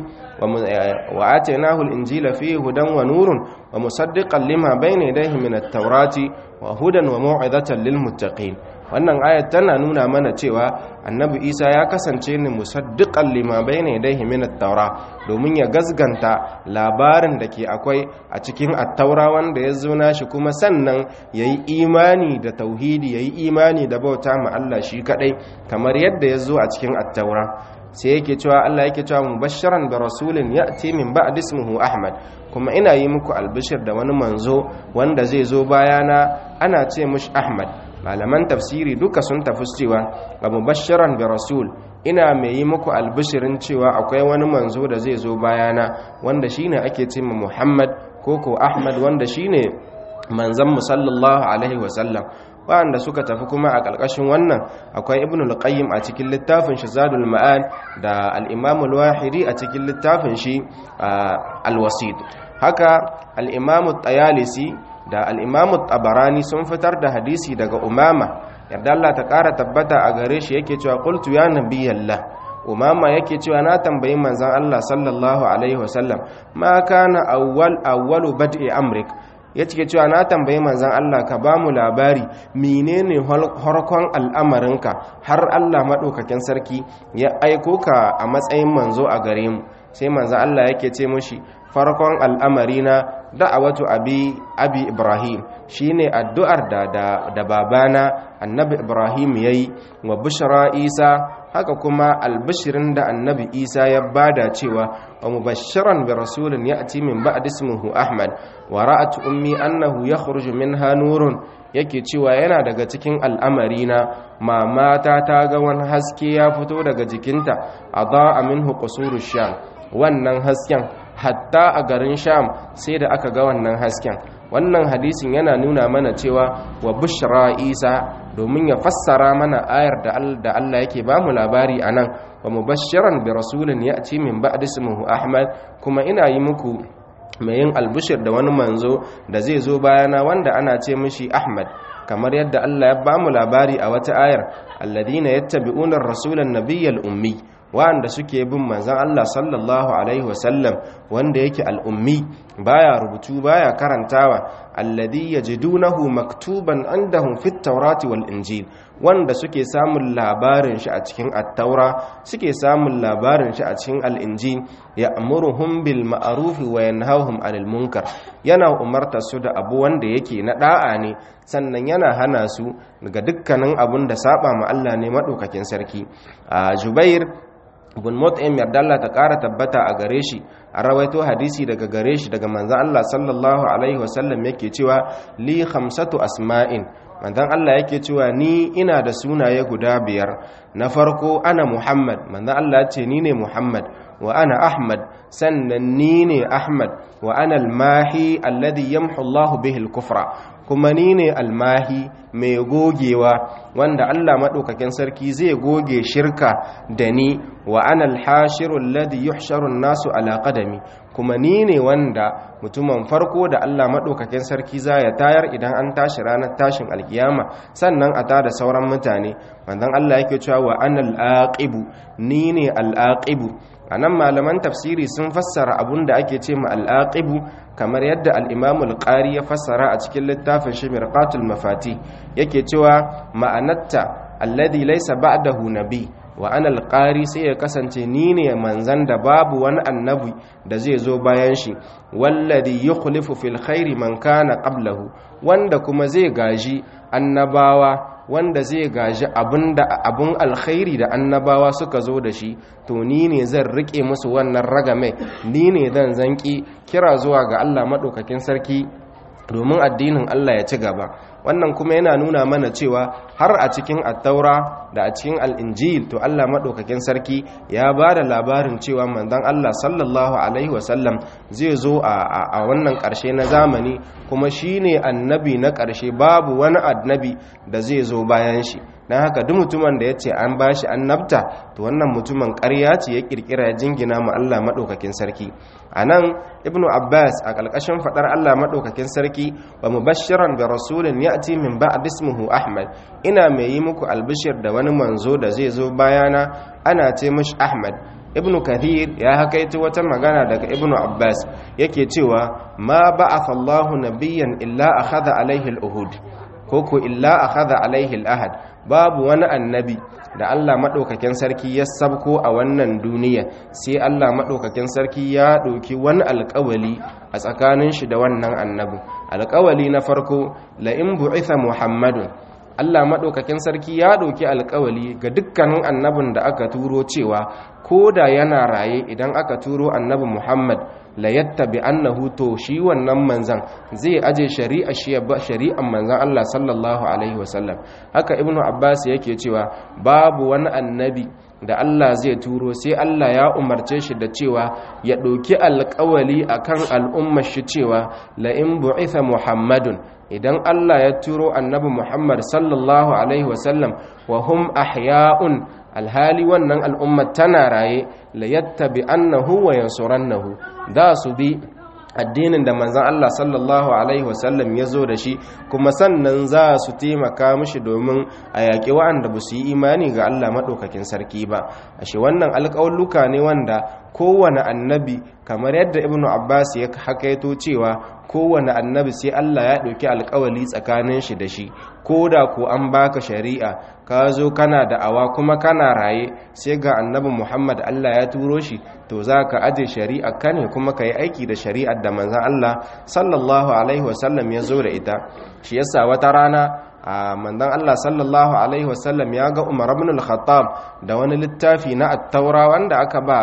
wa atainahu al-injila fihi hudan wa nurun wa musaddiqan lima bayna yadayhi min at-taurati wa hudan wa mau'izatan lil muttaqin wannan ayat tana nuna mana cewa annabi Isa ya kasance ne musaddiqan lima bayna yadayhi min at-taura domin ya gazganta labarin da ke akwai a cikin at-taura wanda ya zo nashi kuma sannan yayi imani da tauhidi yayi imani da bauta ma Allah shi kadai kamar yadda ya zo a cikin at-taura sai yake cewa Allah yake cewa mubashiran bi rasulin ya'ti min ba'd ismihi Ahmad kuma ina yi muku albishir da wani manzo wanda zai zo bayana ana ce mushi Ahmad malaman tafsiri duka sun tafi cewa ga mubashiran bi rasul ina mai yi muku albishirin cewa akwai wani manzo da zai zo bayana wanda shine ake ce Muhammad ko ko Ahmad wanda shine manzon sallallahu alaihi wasallam. wanda suka tafi kuma a ƙarƙashin wannan akwai ibn al-qayyim a cikin littafin shi zadul ma'ad da al-imam al-wahidi a cikin littafin shi al-wasid. haka al-imam at-tayalisi da al-imam at-tabarani sun fitar da hadisi daga umama yadda Allah ta ƙara tabbata a gare shi yake cewa qultu ya nabiyallah, umama yake cewa na tambayi manzon Allah sallallahu alaihi wasallam ma kana awwal awwalu bad'i amrik, ya cike cewa na tambayi manzan Allah ka ba mu labari menene harkon al'amarinka har Allah maɗaukakin sarki ya aiko ka a matsayin manzo a gare mu. sai manzan Allah yake ce mushi farkon al'amarina da'awatu abi abi Ibrahim, shine addu'ar da da, da babana annabi Ibrahim yayi wa bushra Isa, haka kuma albishirin da annabi Isa ya bada cewa wa mubashiran bi rasulin ya'ti min ba'di ismihi Ahmad wa ra'at ummi annahu yakhruju minha nurun, yake cewa yana daga cikin al'amarina mamata ta ga wani haske ya fito daga jikinta adaa minhu qusuru sham, wannan hasken hatta a garin sham sai da aka ga wannan hasken. wannan hadisin yana nuna mana cewa wa bushra Isa domin ya fassara mana ayar da Allah yake ba mu labari anan, wa mubashiran bi rasulin ya'ti min ba'di ismihi Ahmad, kuma ina yi muku mai yin albushir da wani manzo da zai zo bayana wanda ana ce mishi Ahmad, kamar yadda Allah ya ba mu labari a wata ayar alladhina yattabi'una ar-rasulan nabiyyal ummi, wanda suke bin manzon Allah sallallahu alaihi wasallam wanda yake al-ummi, baya rubutu baya karantawa, alladhi yajidunahu maktuban indahum fit tawrati wal injil, wanda suke samun labarin shi a cikin at-taura, suke samun labarin shi a cikin al-injil, ya'muruhum bil ma'ruf wa yanhahum 'anil munkar, yana umarta su da abu wanda yake na da'a ne, sannan yana hana su daga dukkanin abun da saba ma Allah ne madaukakin sarki. a Jubair ibn Mut'im yarda Allah ta ƙara tabbata a gare shi, a rawaito hadisi daga gare shi daga manzon Allah sallallahu alaihi wasallam yake cewa li khamsatu asma'in, manzon Allah yake cewa ni ina da sunaye guda biyar. na farko ana Muhammad, manzon Allah ya ce ni ne Muhammad, wa ana Ahmad, sannan ni ne Ahmad, wa ana al-mahi alladhi yamhu Allahu bihi al-kufra, kuma ni ne almahi mai gogewa wanda Allah maɗaukakin sarki zai goge shirka da ni, wa ana alhashiru alladhi yuhsharu an-nasu ala qadami, kuma ni ne wanda mutumin farko da Allah maɗaukakin sarki za ya tayar idan an tashi ranar tashin alkiyama, sannan a tada sauran mutane. manzon Allah yake cewa wa ana al-aqibu, ni ne al-aqibu. anan malaman tafsiri sun fassara abun da ake ce ma al-aqibu kamar yadda al-Imam al-Qari ya fassara a cikin littafin shi Mirqatul Mafati, yake cewa ma'anatta alladhi laysa ba'dahu nabi, wa ana al-Qari sai ya kasance ni ne manzan da babu wani annabi da zai zo bayan shi, walladhi yukhlifu fil khairi man kana qablahu, wanda kuma zai gaji annabawa, wanda zai gaji abinda abun alkhairi da annabawa suka zo da shi, to ni ne zan rike musu wannan ragame, ni ne zan zanki kira zuwa ga Allah madaukakin sarki domin addinin Allah ya ci gaba. wannan kuma yana nuna mana cewa har a cikin at-taura da a cikin al-injil to Allah madaukakin sarki ya ba da labarin cewa manzon Allah sallallahu alaihi wasallam zai zo a wannan ƙarshe na zamani, kuma shine annabi na ƙarshe, babu wani annabi da zai zo bayan shi. don haka duk mutumin da ya ce an bashi annabta to wannan mutumin ƙarya ce ya ƙirƙira ya jingina ma Allah maɗaukakin sarki. a nan ibnu abbas a ƙarƙashin faɗar Allah maɗaukakin sarki wa mubashiran da rasulun ya'ti min ba'd ismihi ahmad, ina mai yi muku albishir da wani manzo da zai zo bayana ana ce mishi ahmad. ibnu kathir ya hakaito wata magana daga ibnu abbas yake cewa ma ba'atha Allahu nabiyyan illa akhadha alaihi al-uhud, koko illa akhadha alaihi al-ahad, babu wani annabi da Allah madaukakin sarki ya sabko a wannan duniya sai Allah madaukakin sarki ya ɗauki wani alƙawali a tsakanin shi da wannan annabi. alƙawali na farko la in bu'itha muhammadun, Allah madaukakin sarki ya ɗauki alƙawali ga dukkanin annabin da aka turo cewa ko da yana raye idan aka turo annabi Muhammad la yattabi annahu, to shi wannan manzan zai aje shari'a shi shari'an manzan Allah sallallahu alaihi wasallam. haka ibnu abbas yake cewa babu wani annabi da Allah zai turo sai Allah ya umarce shi da cewa ya ɗauki alƙawali akan al'ummar shi cewa la in bu'itha Muhammadun, idan Allah ya turo annabi Muhammad sallallahu alaihi wasallam wa hum ahya'un, alhali wannan al'ummar tana raye, la yattabi annahu wa yansurannahu, da su bi addinin da manzon Allah sallallahu alaihi wasallam ya zo da shi, kuma sannan za su taimaka mishi domin a yaƙi wa'anda ba su yi imani ga Allah maɗaukakin sarki ba. Ashe wannan alƙawulluka ne wanda kowane annabi, kamar yadda Ibn Abbas ya hakaito cewa kowane annabi sai Allah ya ɗauki alƙawali tsakanin shi da shi, ko da ko an baka shari'a ka zo kana da'awa kuma kana raye sai ga annabi Muhammad Allah ya turo shi, to za ka aje shari'a ka ne kuma ka yi aiki da shari'ar da manzon Allah sallallahu alaihi wasallam ya zo da ita. Shi yasa wata rana a manzon Allah sallallahu alaihi wasallam ya ga Umar ibn al-Khattab da wani littafi na at-Taura wanda aka ba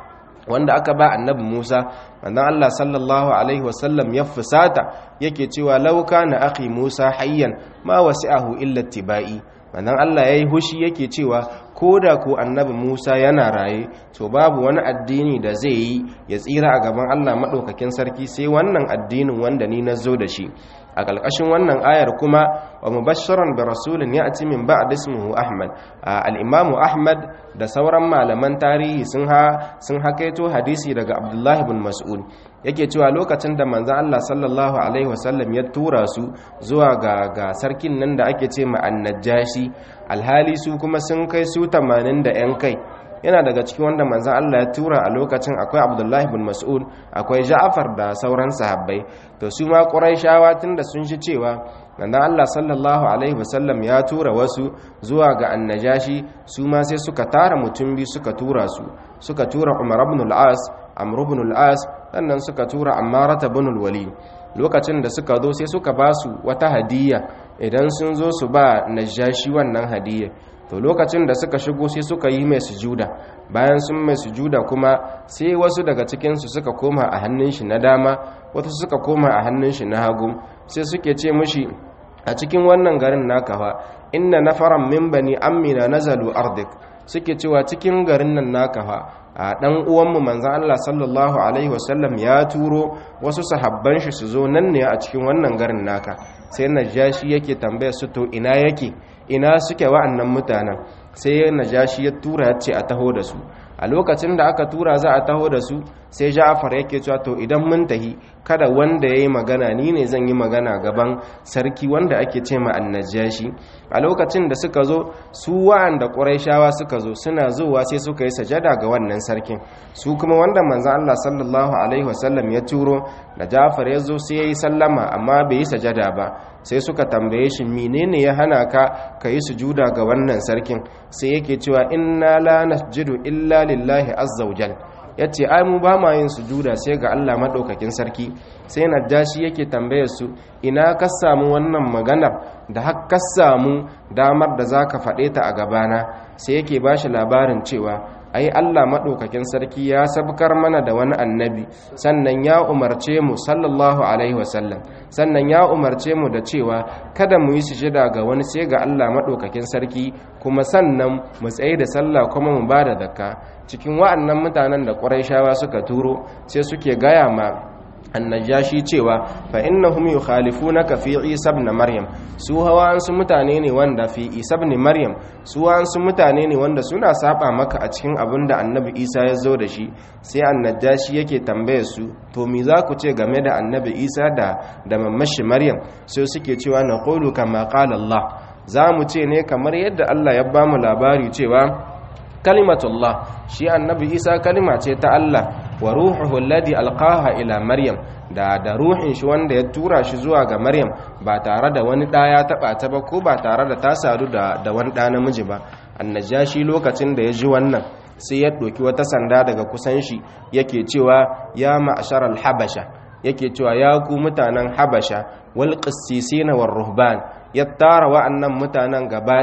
wanda aka ba annabi Musa. manzon Allah sallallahu alaihi wasallam ya fusata yake cewa law kana akhi Musa hayyan ma wasi'ahu illa tibai. manzon Allah yayi hushi yake cewa koda ko annabi Musa yana raye to babu wani addini da zai yi ya tsira a gaban Allah madaukakin sarki sai wannan addinin wanda ni nazo da shi. a ƙarƙashin wannan ayar kuma wa mubashiran bi rasulin ya'ti min ba'd ismihi Ahmad, al-Imam Ahmad da sauran malaman tarihi sun ha sun hakaito hadisi daga Abdullah ibn Mas'ud yake cewa lokacin da manzon Allah sallallahu alaihi wasallam ya tura su zuwa ga ga sarkin nan da ake ce ma An-Najashi, alhali su kuma sun kai su tamanin da yan kai. yana daga cikin wanda manzon Allah ya tura a lokacin akwai Abdullah ibn Mas'ud, akwai Ja'far da sauran sahabbai. to su ma Quraishawa tunda sun ji cewa manzon Allah sallallahu alaihi wasallam ya tura wasu zuwa ga An-Najashi, su ma sai suka tara mutum biyu suka tura su suka tura Umar ibn al-As, Amr ibn al-As, sannan suka tura Ammar ibn al-Walid. lokacin da suka zo sai suka ba su wata hadiyya, idan sun zo su ba Najashi wannan hadiyya. to lokacin da suka shigo sai suka yi mai sujuda, bayan sun mai sujuda kuma sai wasu daga cikinsu suka koma a hannun shi na dama, wasu suka koma a hannun shi na hagu, sai suke ce mushi a cikin wannan garin naka fa inna nafaran min bani amina nazalu ardik, suke cewa cikin garin nan naka fa a dan uwanmu manzon Allah sallallahu alaihi wasallam ya turo wasu sahabban shi su zo nan ne a cikin wannan garin naka. sai Najashi yake tambaya su to ina yake ina suke wa'annan mutanen, sai Najashi ya tura ya ce a taho da su. a lokacin da aka tura za a taho da su sai Ja'far yake cewa to idan mun tahi kada wanda yayi magana, ni ne zan yi magana gaban sarki wanda ake ce ma An-Najashi. a lokacin da suka zo su wa'anda Qurayshawa suka zo suna zuwa sai suka yi sajada ga wannan sarkin, su kuma wanda manzon Allah sallallahu alaihi wasallam ya turo da Ja'far ya zo sai yayi sallama amma bai yi sajada ba. sai suka tambaye shi menene ya hana ka ka yi sujuda ga wannan sarkin, sai yake cewa inna la nasjudu illa lillahi azza wajal, yace ai mu ba ma yin sujuda sai ga Allah madaukakin sarki. sai Najashi yake tambayar su ina ka samu wannan maganar da har ka samu damar da zaka faɗe ta a gabana. sai yake bashi labarin cewa ai Allah madaukakin sarki ya sabkar mana da wani annabi, sannan ya umarce mu sallallahu alaihi wasallam sannan ya umarce mu da cewa kada mu yi sujada ga wani sai ga Allah madaukakin sarki, kuma sannan mu tsaye da sallah kuma mu bada zakka. cikin wa'annan mutanen da Qurayshawa suka turo sai suke gaya ma An-Najashi cewa fa innahum yukhalifunaka fi Isa ibn Maryam, su hawa an su mutane ne wanda fi Isa ibn Maryam su an su mutane ne wanda suna saba maka a cikin abin da Annabi Isa ya zo da shi. sai An-Najashi yake tambaye su to me za ku ce game da Annabi Isa da da mamashi Maryam? sai suke cewa naqulu kama qala Allah, za mu ce ne kamar yadda Allah ya ba mu labari cewa kalimatullah, shi Annabi Isa kalima ce ta Allah, wa ruhuhu alladhi alqaha ila Maryam, da da ruhin shi wanda ya tura shi zuwa ga Maryam ba tare da wani da ya taba ta ba ko ba tare da ta sadu da da wani da namiji ba. An-Najashi lokacin da ya ji wannan sai ya doki wata sanda daga kusan shi yake cewa ya ma'sharal habasha, yake cewa ya ku mutanen Habasha, wal qissisina war ruhban, ya tara wa'annan mutanen gaba ɗaya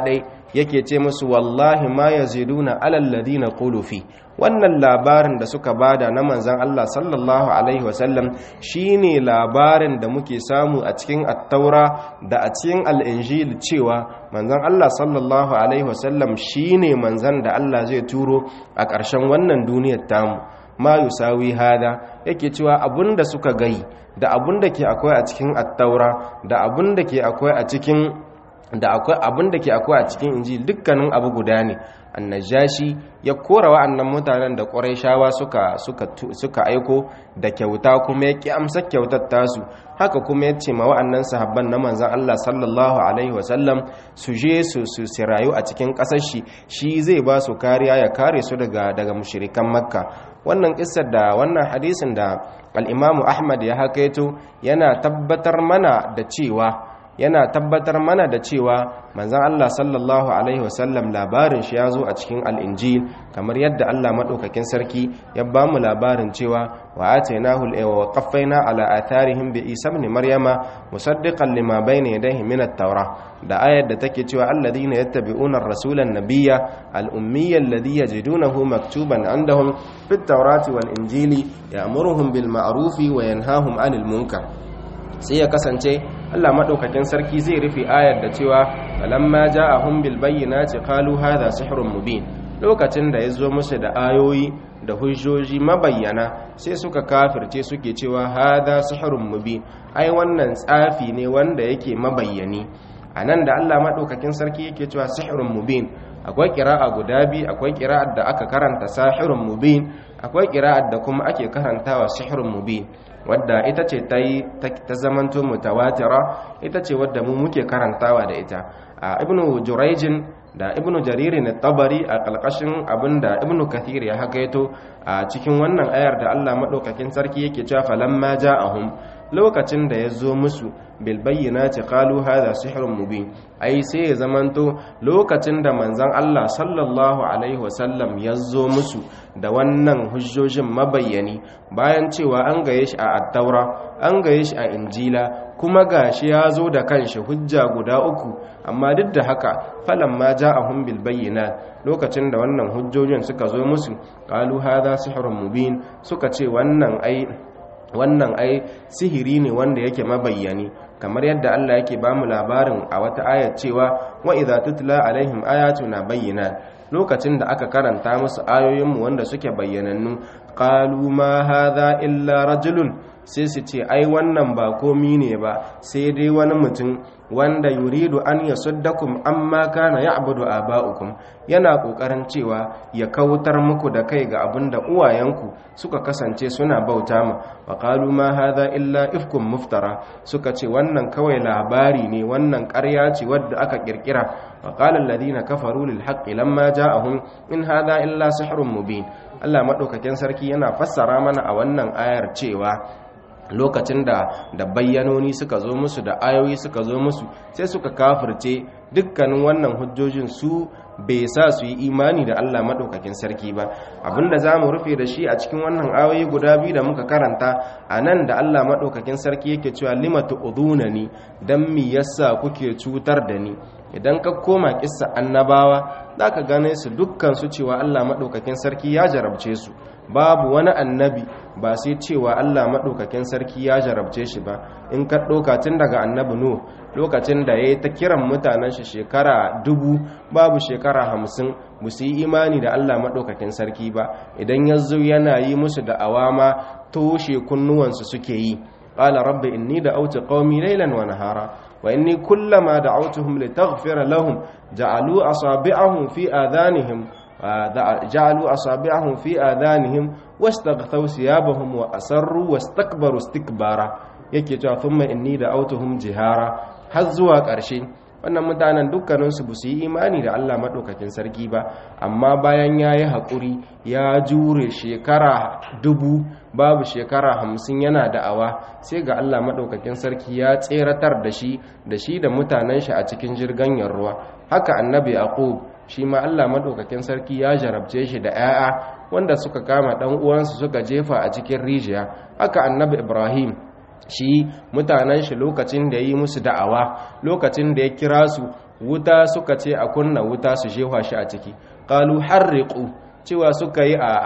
yake ce musu wallahi ma yaziduna alal ladina qulu fi wannan labarin da suka bada na manzon Allah sallallahu alaihi wasallam shine labarin da muke samu a cikin at-taura da a cikin al-injil cewa manzon Allah sallallahu alaihi wasallam shine manzon da Allah zai turo a ƙarshen wannan duniyar tamu ma yusawi hada yake cewa abunda suka gai da abunda ke akwai a cikin at-taura da abunda ke akwai a cikin da akwai abunda ke akwai a cikin injil dukkanin abu guda ne. Annajashi ya kora wa'annan mutanen da Qurayshawa suka suka suka aiko da kyauta kuma ya ki amsa kyautar tasu, haka kuma ya ce ma wa'annan sahabban na manzon Allah sallallahu alaihi wasallam su je su su rayu a cikin ƙasar shi shi zai ba su kariya ya kare su daga daga mushrikan Makka. Wannan kissar da wannan hadisin da al-Imam Ahmad ya hakaito yana tabbatar mana da cewa yana tabbatar mana da cewa manzon Allah sallallahu alaihi wasallam labarin shi ya zo a cikin al-injil kamar yadda Allah madaukakin sarki ya ba mu labarin cewa wa atainahu al-aywa wa qaffayna ala atharihim bi Isa ibn Maryama musaddiqan lima bayna yadayhi min at-taura da ayar da take cewa alladhina yattabi'una ar-rasula an-nabiyya al-ummiyya alladhi yajidunahu maktuban 'indahum fit-taurati wal-injili ya'muruhum bil ma'rufi wa yanhahum 'anil munkar. Sai ya kasance Allah madaukakin sarki zai rufe ayar da cewa falamma ja'ahum bil bayyinati qalu hadha sihrun mubin. Lokacin da yazo musu da ayoyi da hujjoji mabayyana sai suka kafirce suke cewa hadha sihrun mubin, ai wannan tsafi ne wanda yake mabayyani. Anan da Allah madaukakin sarki yake cewa sihrun mubin, akwai qira'a guda biyu, akwai qira'ar da aka karanta sahirun mubin, akwai qira'ar da kuma ake karantawa sihrun mubin, wadda ita ce ta yi ta zamanto mutawatira, ita ce wadda mu muke karantawa da ita. A ibnu jurayjin da ibnu jaririn at-tabari a kalkashin abinda ibnu kathir ya hakaito a cikin wannan ayar da Allah madaukakin sarki yake cewa falamma ja'ahum, lokacin da ya zo musu bil bayyinati qalu hadha sihrun mubin, ai sai ya zamanto lokacin da manzon Allah sallallahu alaihi wasallam ya zo musu da wannan hujjojin mabayyani, bayan cewa an gaye shi a at-taura an gaye shi a injila kuma gashi ya zo da kanshi hujja guda uku, amma duk da haka falamma ja'ahum bil bayyinat, lokacin da wannan hujjojin suka zo musu qalu hadha sihrun mubin, suka ce wannan ai wannan ai sihiri ne wanda yake mabayyani, kamar yadda Allah yake bamu labarin a wata ayat cewa wa idza tutla alaihim ayatuna bayyinat, lokacin da aka karanta musu ayoyinmu wanda suke bayyanannu qalu ma hadha illa rajulun, sai su ce ai wannan ba komi ne ba sai dai wani mutum wanda yuridu an yasuddakum amma kana ya'budu aba'ukum, yana kokarin cewa ya kautar muku da kai ga abinda uwayenku suka kasance suna bauta ma. wa qalu ma hadha illa ifkum muftara, suka ce wannan kawai labari ne, wannan ƙarya ce wadda aka kirkira. wa qala alladhina kafaru lil haqqi lamma ja'ahum in hadha illa sihrun mubin. Allah madaukakin sarki yana fassara mana a wannan ayar cewa lokacin da da bayyanoni suka zo musu da ayoyi suka zo musu sai suka kafirce dukkanin wannan hujjojin su bai sa su yi imani da Allah madaukakin sarki ba. Abinda zamu rufe da shi a cikin wannan ayoyi guda biyu da muka karanta anan da Allah madaukakin sarki yake cewa limatu udunani, dan mi yasa kuke cutar da ni. Idan ka koma kissa annabawa zaka gane su dukkan su cewa Allah madaukakin sarki ya jarabce su, babu wani annabi ba sai cewa Allah madaukakin sarki ya jarabce shi ba. In ka ɗauka tun daga annabi Nuh, lokacin da yayi ta kiran mutanen shi shekara dubu babu shekara hamsin ba su yi imani da Allah madaukakin sarki ba, idan yazo yana yi musu da awama toshe kunnuwansu suke yi. qala rabbi inni da'awtu qaumi laylan wa nahara wa inni kullama da'awtuhum litaghfira lahum ja'alu asabi'ahum fi adhanihim ja'alu asabi'ahum fi adhanihim wastaghtaw thiyabahum wa asarru wastakbaru istikbara, yake cewa thumma inni da'awtuhum jihara har zuwa ƙarshe. Wannan mutanen dukkaninsu ba su yi imani da Allah maɗaukakin sarki ba, amma bayan ya yi haƙuri ya jure shekara dubu babu shekara hamsin yana da'awa, sai ga Allah maɗaukakin sarki ya tseratar da shi da shi da mutanen shi a cikin jirgin ruwa. Haka annabi Yaqub shi ma Allah maɗaukakin sarki ya jarabce shi da 'ya'ya wanda suka kama ɗan uwansu suka jefa a cikin rijiya. Haka annabi Ibrahim shi mutanen shi lokacin da yi musu da'awa lokacin da ya kira su wuta suka ce a kunna wuta su shefa shi a ciki qalu harriqu cewa suka yi a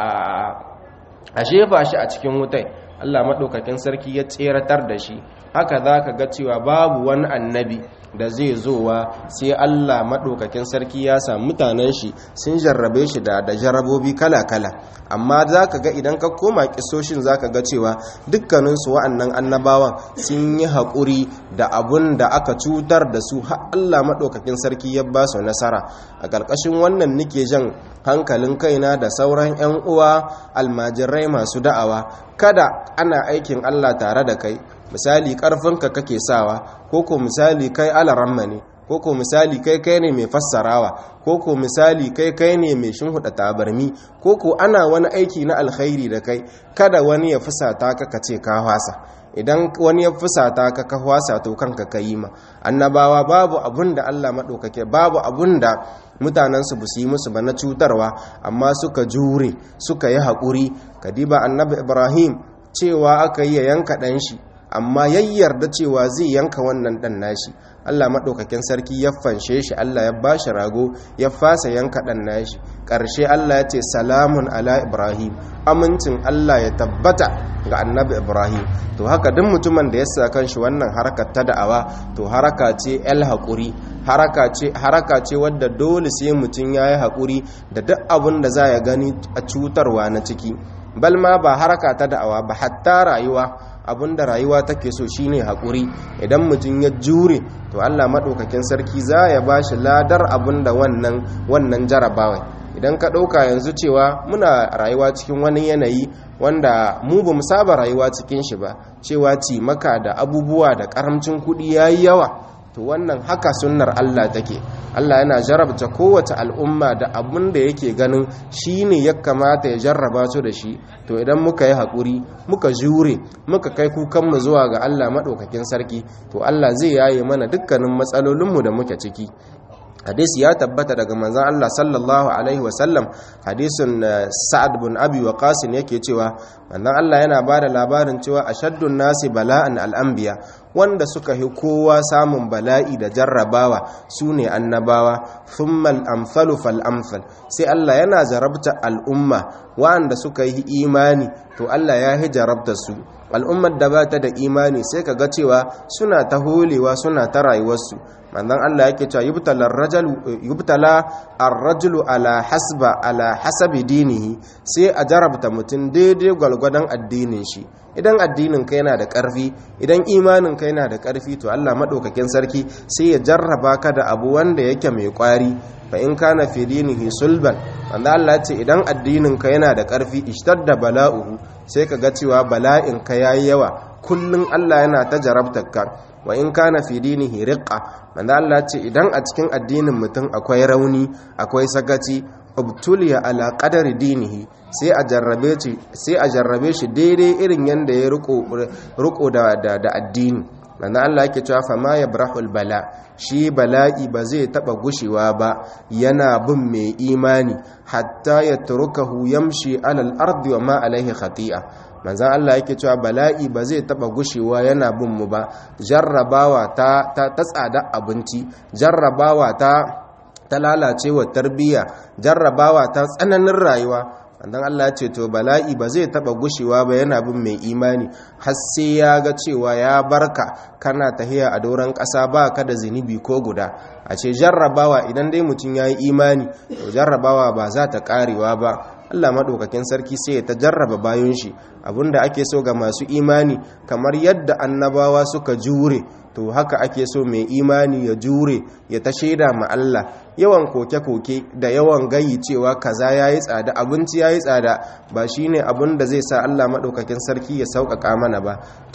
a shefa shi a cikin wutai Allah madaukakin sarki ya tseratar da shi haka zaka ga cewa babu wani annabi da zai zowa sai Allah madaukakin sarki ya sa mutanen shi sun jarrabe shi da da jarabobi kala-kala amma zaka ga idan ka koma kisoshin zaka ga cewa dukkanin su wa'annan annabawan sun yi hakuri da abun da aka cutar da su har Allah madaukakin sarki ya ba su nasara a ƙarƙashin wannan nake jan hankalin kaina da sauran 'yan uwa almajirai masu da'awa kada ana aikin Allah tare da kai misali karfinka kake sawa ko ko misali kai alaramma ne ko ko misali kai kai ne mai fassarawa ko ko misali kai kai ne mai shinhuda tabarmi ko ko ana wani aiki na alkhairi da kai kada wani ya fusata ka kace ka hwasa idan wani ya fusata ka ka hwasa to kanka kai ma annabawa babu abunda Allah madaukake babu abunda mutanen su busu yi musu ba na cutarwa amma suka jure suka yi hakuri kadiba annabi Ibrahim cewa aka yi yanka dan shi amma yayyarda cewa zai yanka wannan dan nashi Allah madaukakin sarki ya fanshe shi Allah ya bashi rago ya fasa yanka dan nashi karshe Allah ya ce salamun ala Ibrahim amincin Allah ya tabbata ga annabi Ibrahim to haka duk mutumin da ya sa kanshi wannan harkar ta da'awa to haraka ce el hakuri haraka ce haraka ce wadda dole sai mutun yayi hakuri da duk abin da za ya gani a cutarwa na ciki balma ba haraka ta da'awa ba hatta rayuwa abinda rayuwa take so shine hakuri idan mutum ya jure to Allah madaukakin sarki za ya bashi ladar abinda wannan wannan jarabawa idan ka dauka yanzu cewa muna rayuwa cikin wani yanayi wanda mu ba mu saba rayuwa cikin shi ba cewa ci maka da abubuwa da karamcin kudi yayi yawa to wannan haka sunnar Allah take Allah yana jarabta kowace al'umma da abin da yake ganin shine ya kamata ya jarraba su da shi to idan muka yi haƙuri muka jure muka kai kukanmu zuwa ga Allah maɗaukakin sarki to Allah zai yaye mana dukkanin matsalolinmu da muke ciki hadisi ya tabbata daga manzon Allah sallallahu alaihi wasallam hadisin Sa'ad bin Abi Waqqas yake cewa manzon Allah yana bada labarin cewa ashaddun nasi bala'an al-anbiya wanda suka hi kowa samun bala'i da jarrabawa sune annabawa thumma al-amsalu fal-amsal sai Allah yana jarabta al'umma wanda suka yi imani to Allah ya hi jarabta su al'ummar da ba ta da imani sai kaga cewa suna ta holewa suna ta rayuwarsu manzon Allah yake cewa yubtala ar-rajulu yubtala ar-rajulu ala hasba ala hasabi dinihi sai a jarabta mutum daidai gwalgwadon addinin shi idan addinin ka yana da ƙarfi idan imanin ka yana da ƙarfi to Allah madaukakin sarki sai ya jarraba ka da abu wanda yake mai ƙwari fa in kana fi dinihi sulban wanda Allah ya ce idan addinin ka yana da ƙarfi ishtadda bala'uhu sai ka ga cewa bala'in ka yayi yawa kullun Allah yana ta jarabtar ka wa in kana fi dinihi riqqa manzo Allah ce idan a cikin addinin mutum akwai rauni akwai sakaci ubtuliya ala qadari dinihi sai a jarrabe shi sai a jarrabe shi daidai irin yanda ya riko riko da da addini manzo Allah yake cewa fa ma yabrahul bala shi bala'i ba zai taba gushewa ba yana bin mai imani hatta yatrukahu yamshi ala al-ardi wa ma alaihi khati'a manzan Allah yake cewa bala'i ba zai taba gushewa yana bin mu ba jarrabawa ta ta tsada abinci jarrabawa ta ta lalacewa tarbiyya jarrabawa ta tsananin rayuwa manzan Allah ya ce to bala'i ba zai taba gushewa ba yana bin mai imani har sai ya ga cewa ya barka kana tahiya a doron ƙasa ba ka da zinubi ko guda a ce jarrabawa idan dai mutum ya yi imani to jarrabawa ba za ta karewa ba Allah maɗaukakin sarki sai ya ta jarraba bayan shi abinda ake so ga masu imani kamar yadda annabawa suka jure to haka ake so mai imani ya jure ya ta shaida ma Allah yawan koke-koke da yawan gayi cewa kaza yayi tsada abinci yayi tsada ba shine abin da zai sa Allah maɗaukakin sarki ya sauƙaƙa mana ba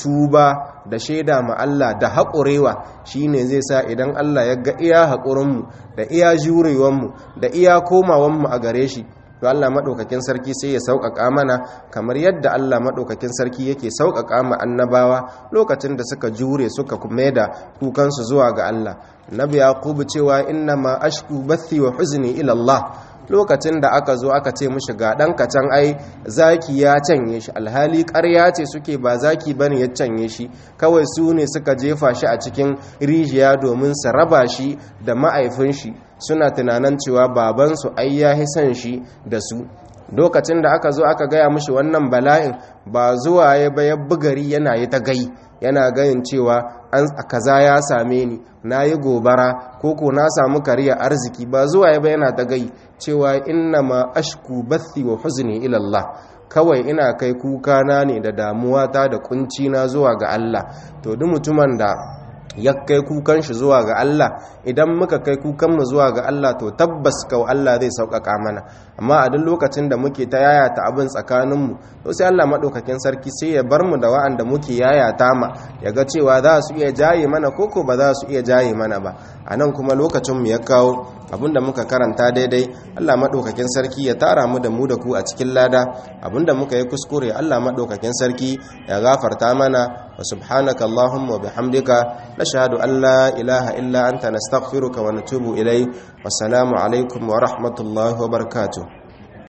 tuba da shaida ma Allah da haƙurewa shine zai sa idan Allah ya ga iya haƙurinmu da iya jurewanmu da iya komawanmu a gare shi to Allah madaukakin sarki sai ya sauƙaƙa mana kamar yadda Allah madaukakin sarki yake sauƙaƙa ma annabawa lokacin da suka jure suka kuma da kukansu zuwa ga Allah Nabi Yaqub cewa inna ma ashku bathi wa huzni ila Allah lokacin da aka zo aka ce mishi ga dan kacan ai zaki ya canye shi, alhali ƙarya ce suke, ba zaki bane ya canye shi, kawai su ne suka jefa shi a cikin rijiya domin su raba shi da ma'aifin shi, suna tunanin cewa babansu ai ya hisan shi da su. Lokacin da aka zo aka gaya mishi wannan bala'in, ba zuwa ya ba bugari yana yi ta gai, yana gayin cewa an kaza ya same ni, na yi gobara koko na samu kariya arziki, ba zuwa ya ba yana ta gai cewa inna ma ashku bathi wa huzni ila Allah, kawai ina kai kuka na ne da damuwa ta da kunci na zuwa ga Allah. To duk mutumin da ya kai kukan shi zuwa ga Allah, idan muka kai kukan mu zuwa ga Allah to tabbas kau Allah zai sauƙaƙa mana. Amma a duk lokacin da muke ta yayata abin tsakaninmu, to sai Allah maɗaukakin sarki sai ya bar mu da wa'anda muke yayata ma, ya ga cewa za su iya jaye mana koko ba za su iya jaye mana ba. A nan kuma lokacin mu ya kawo, abinda muka karanta daidai Allah maɗaukakin sarki ya tara mu da mu da ku a cikin lada, abinda muka yi kuskure Allah maɗaukakin sarki ya gafarta mana. Wa subhanaka Allahumma wa bihamdika nashhadu an la ilaha illa anta nastaghfiruka wa natubu ilayk. Wassalamu alaikum wa rahmatullahi wa barakatuh.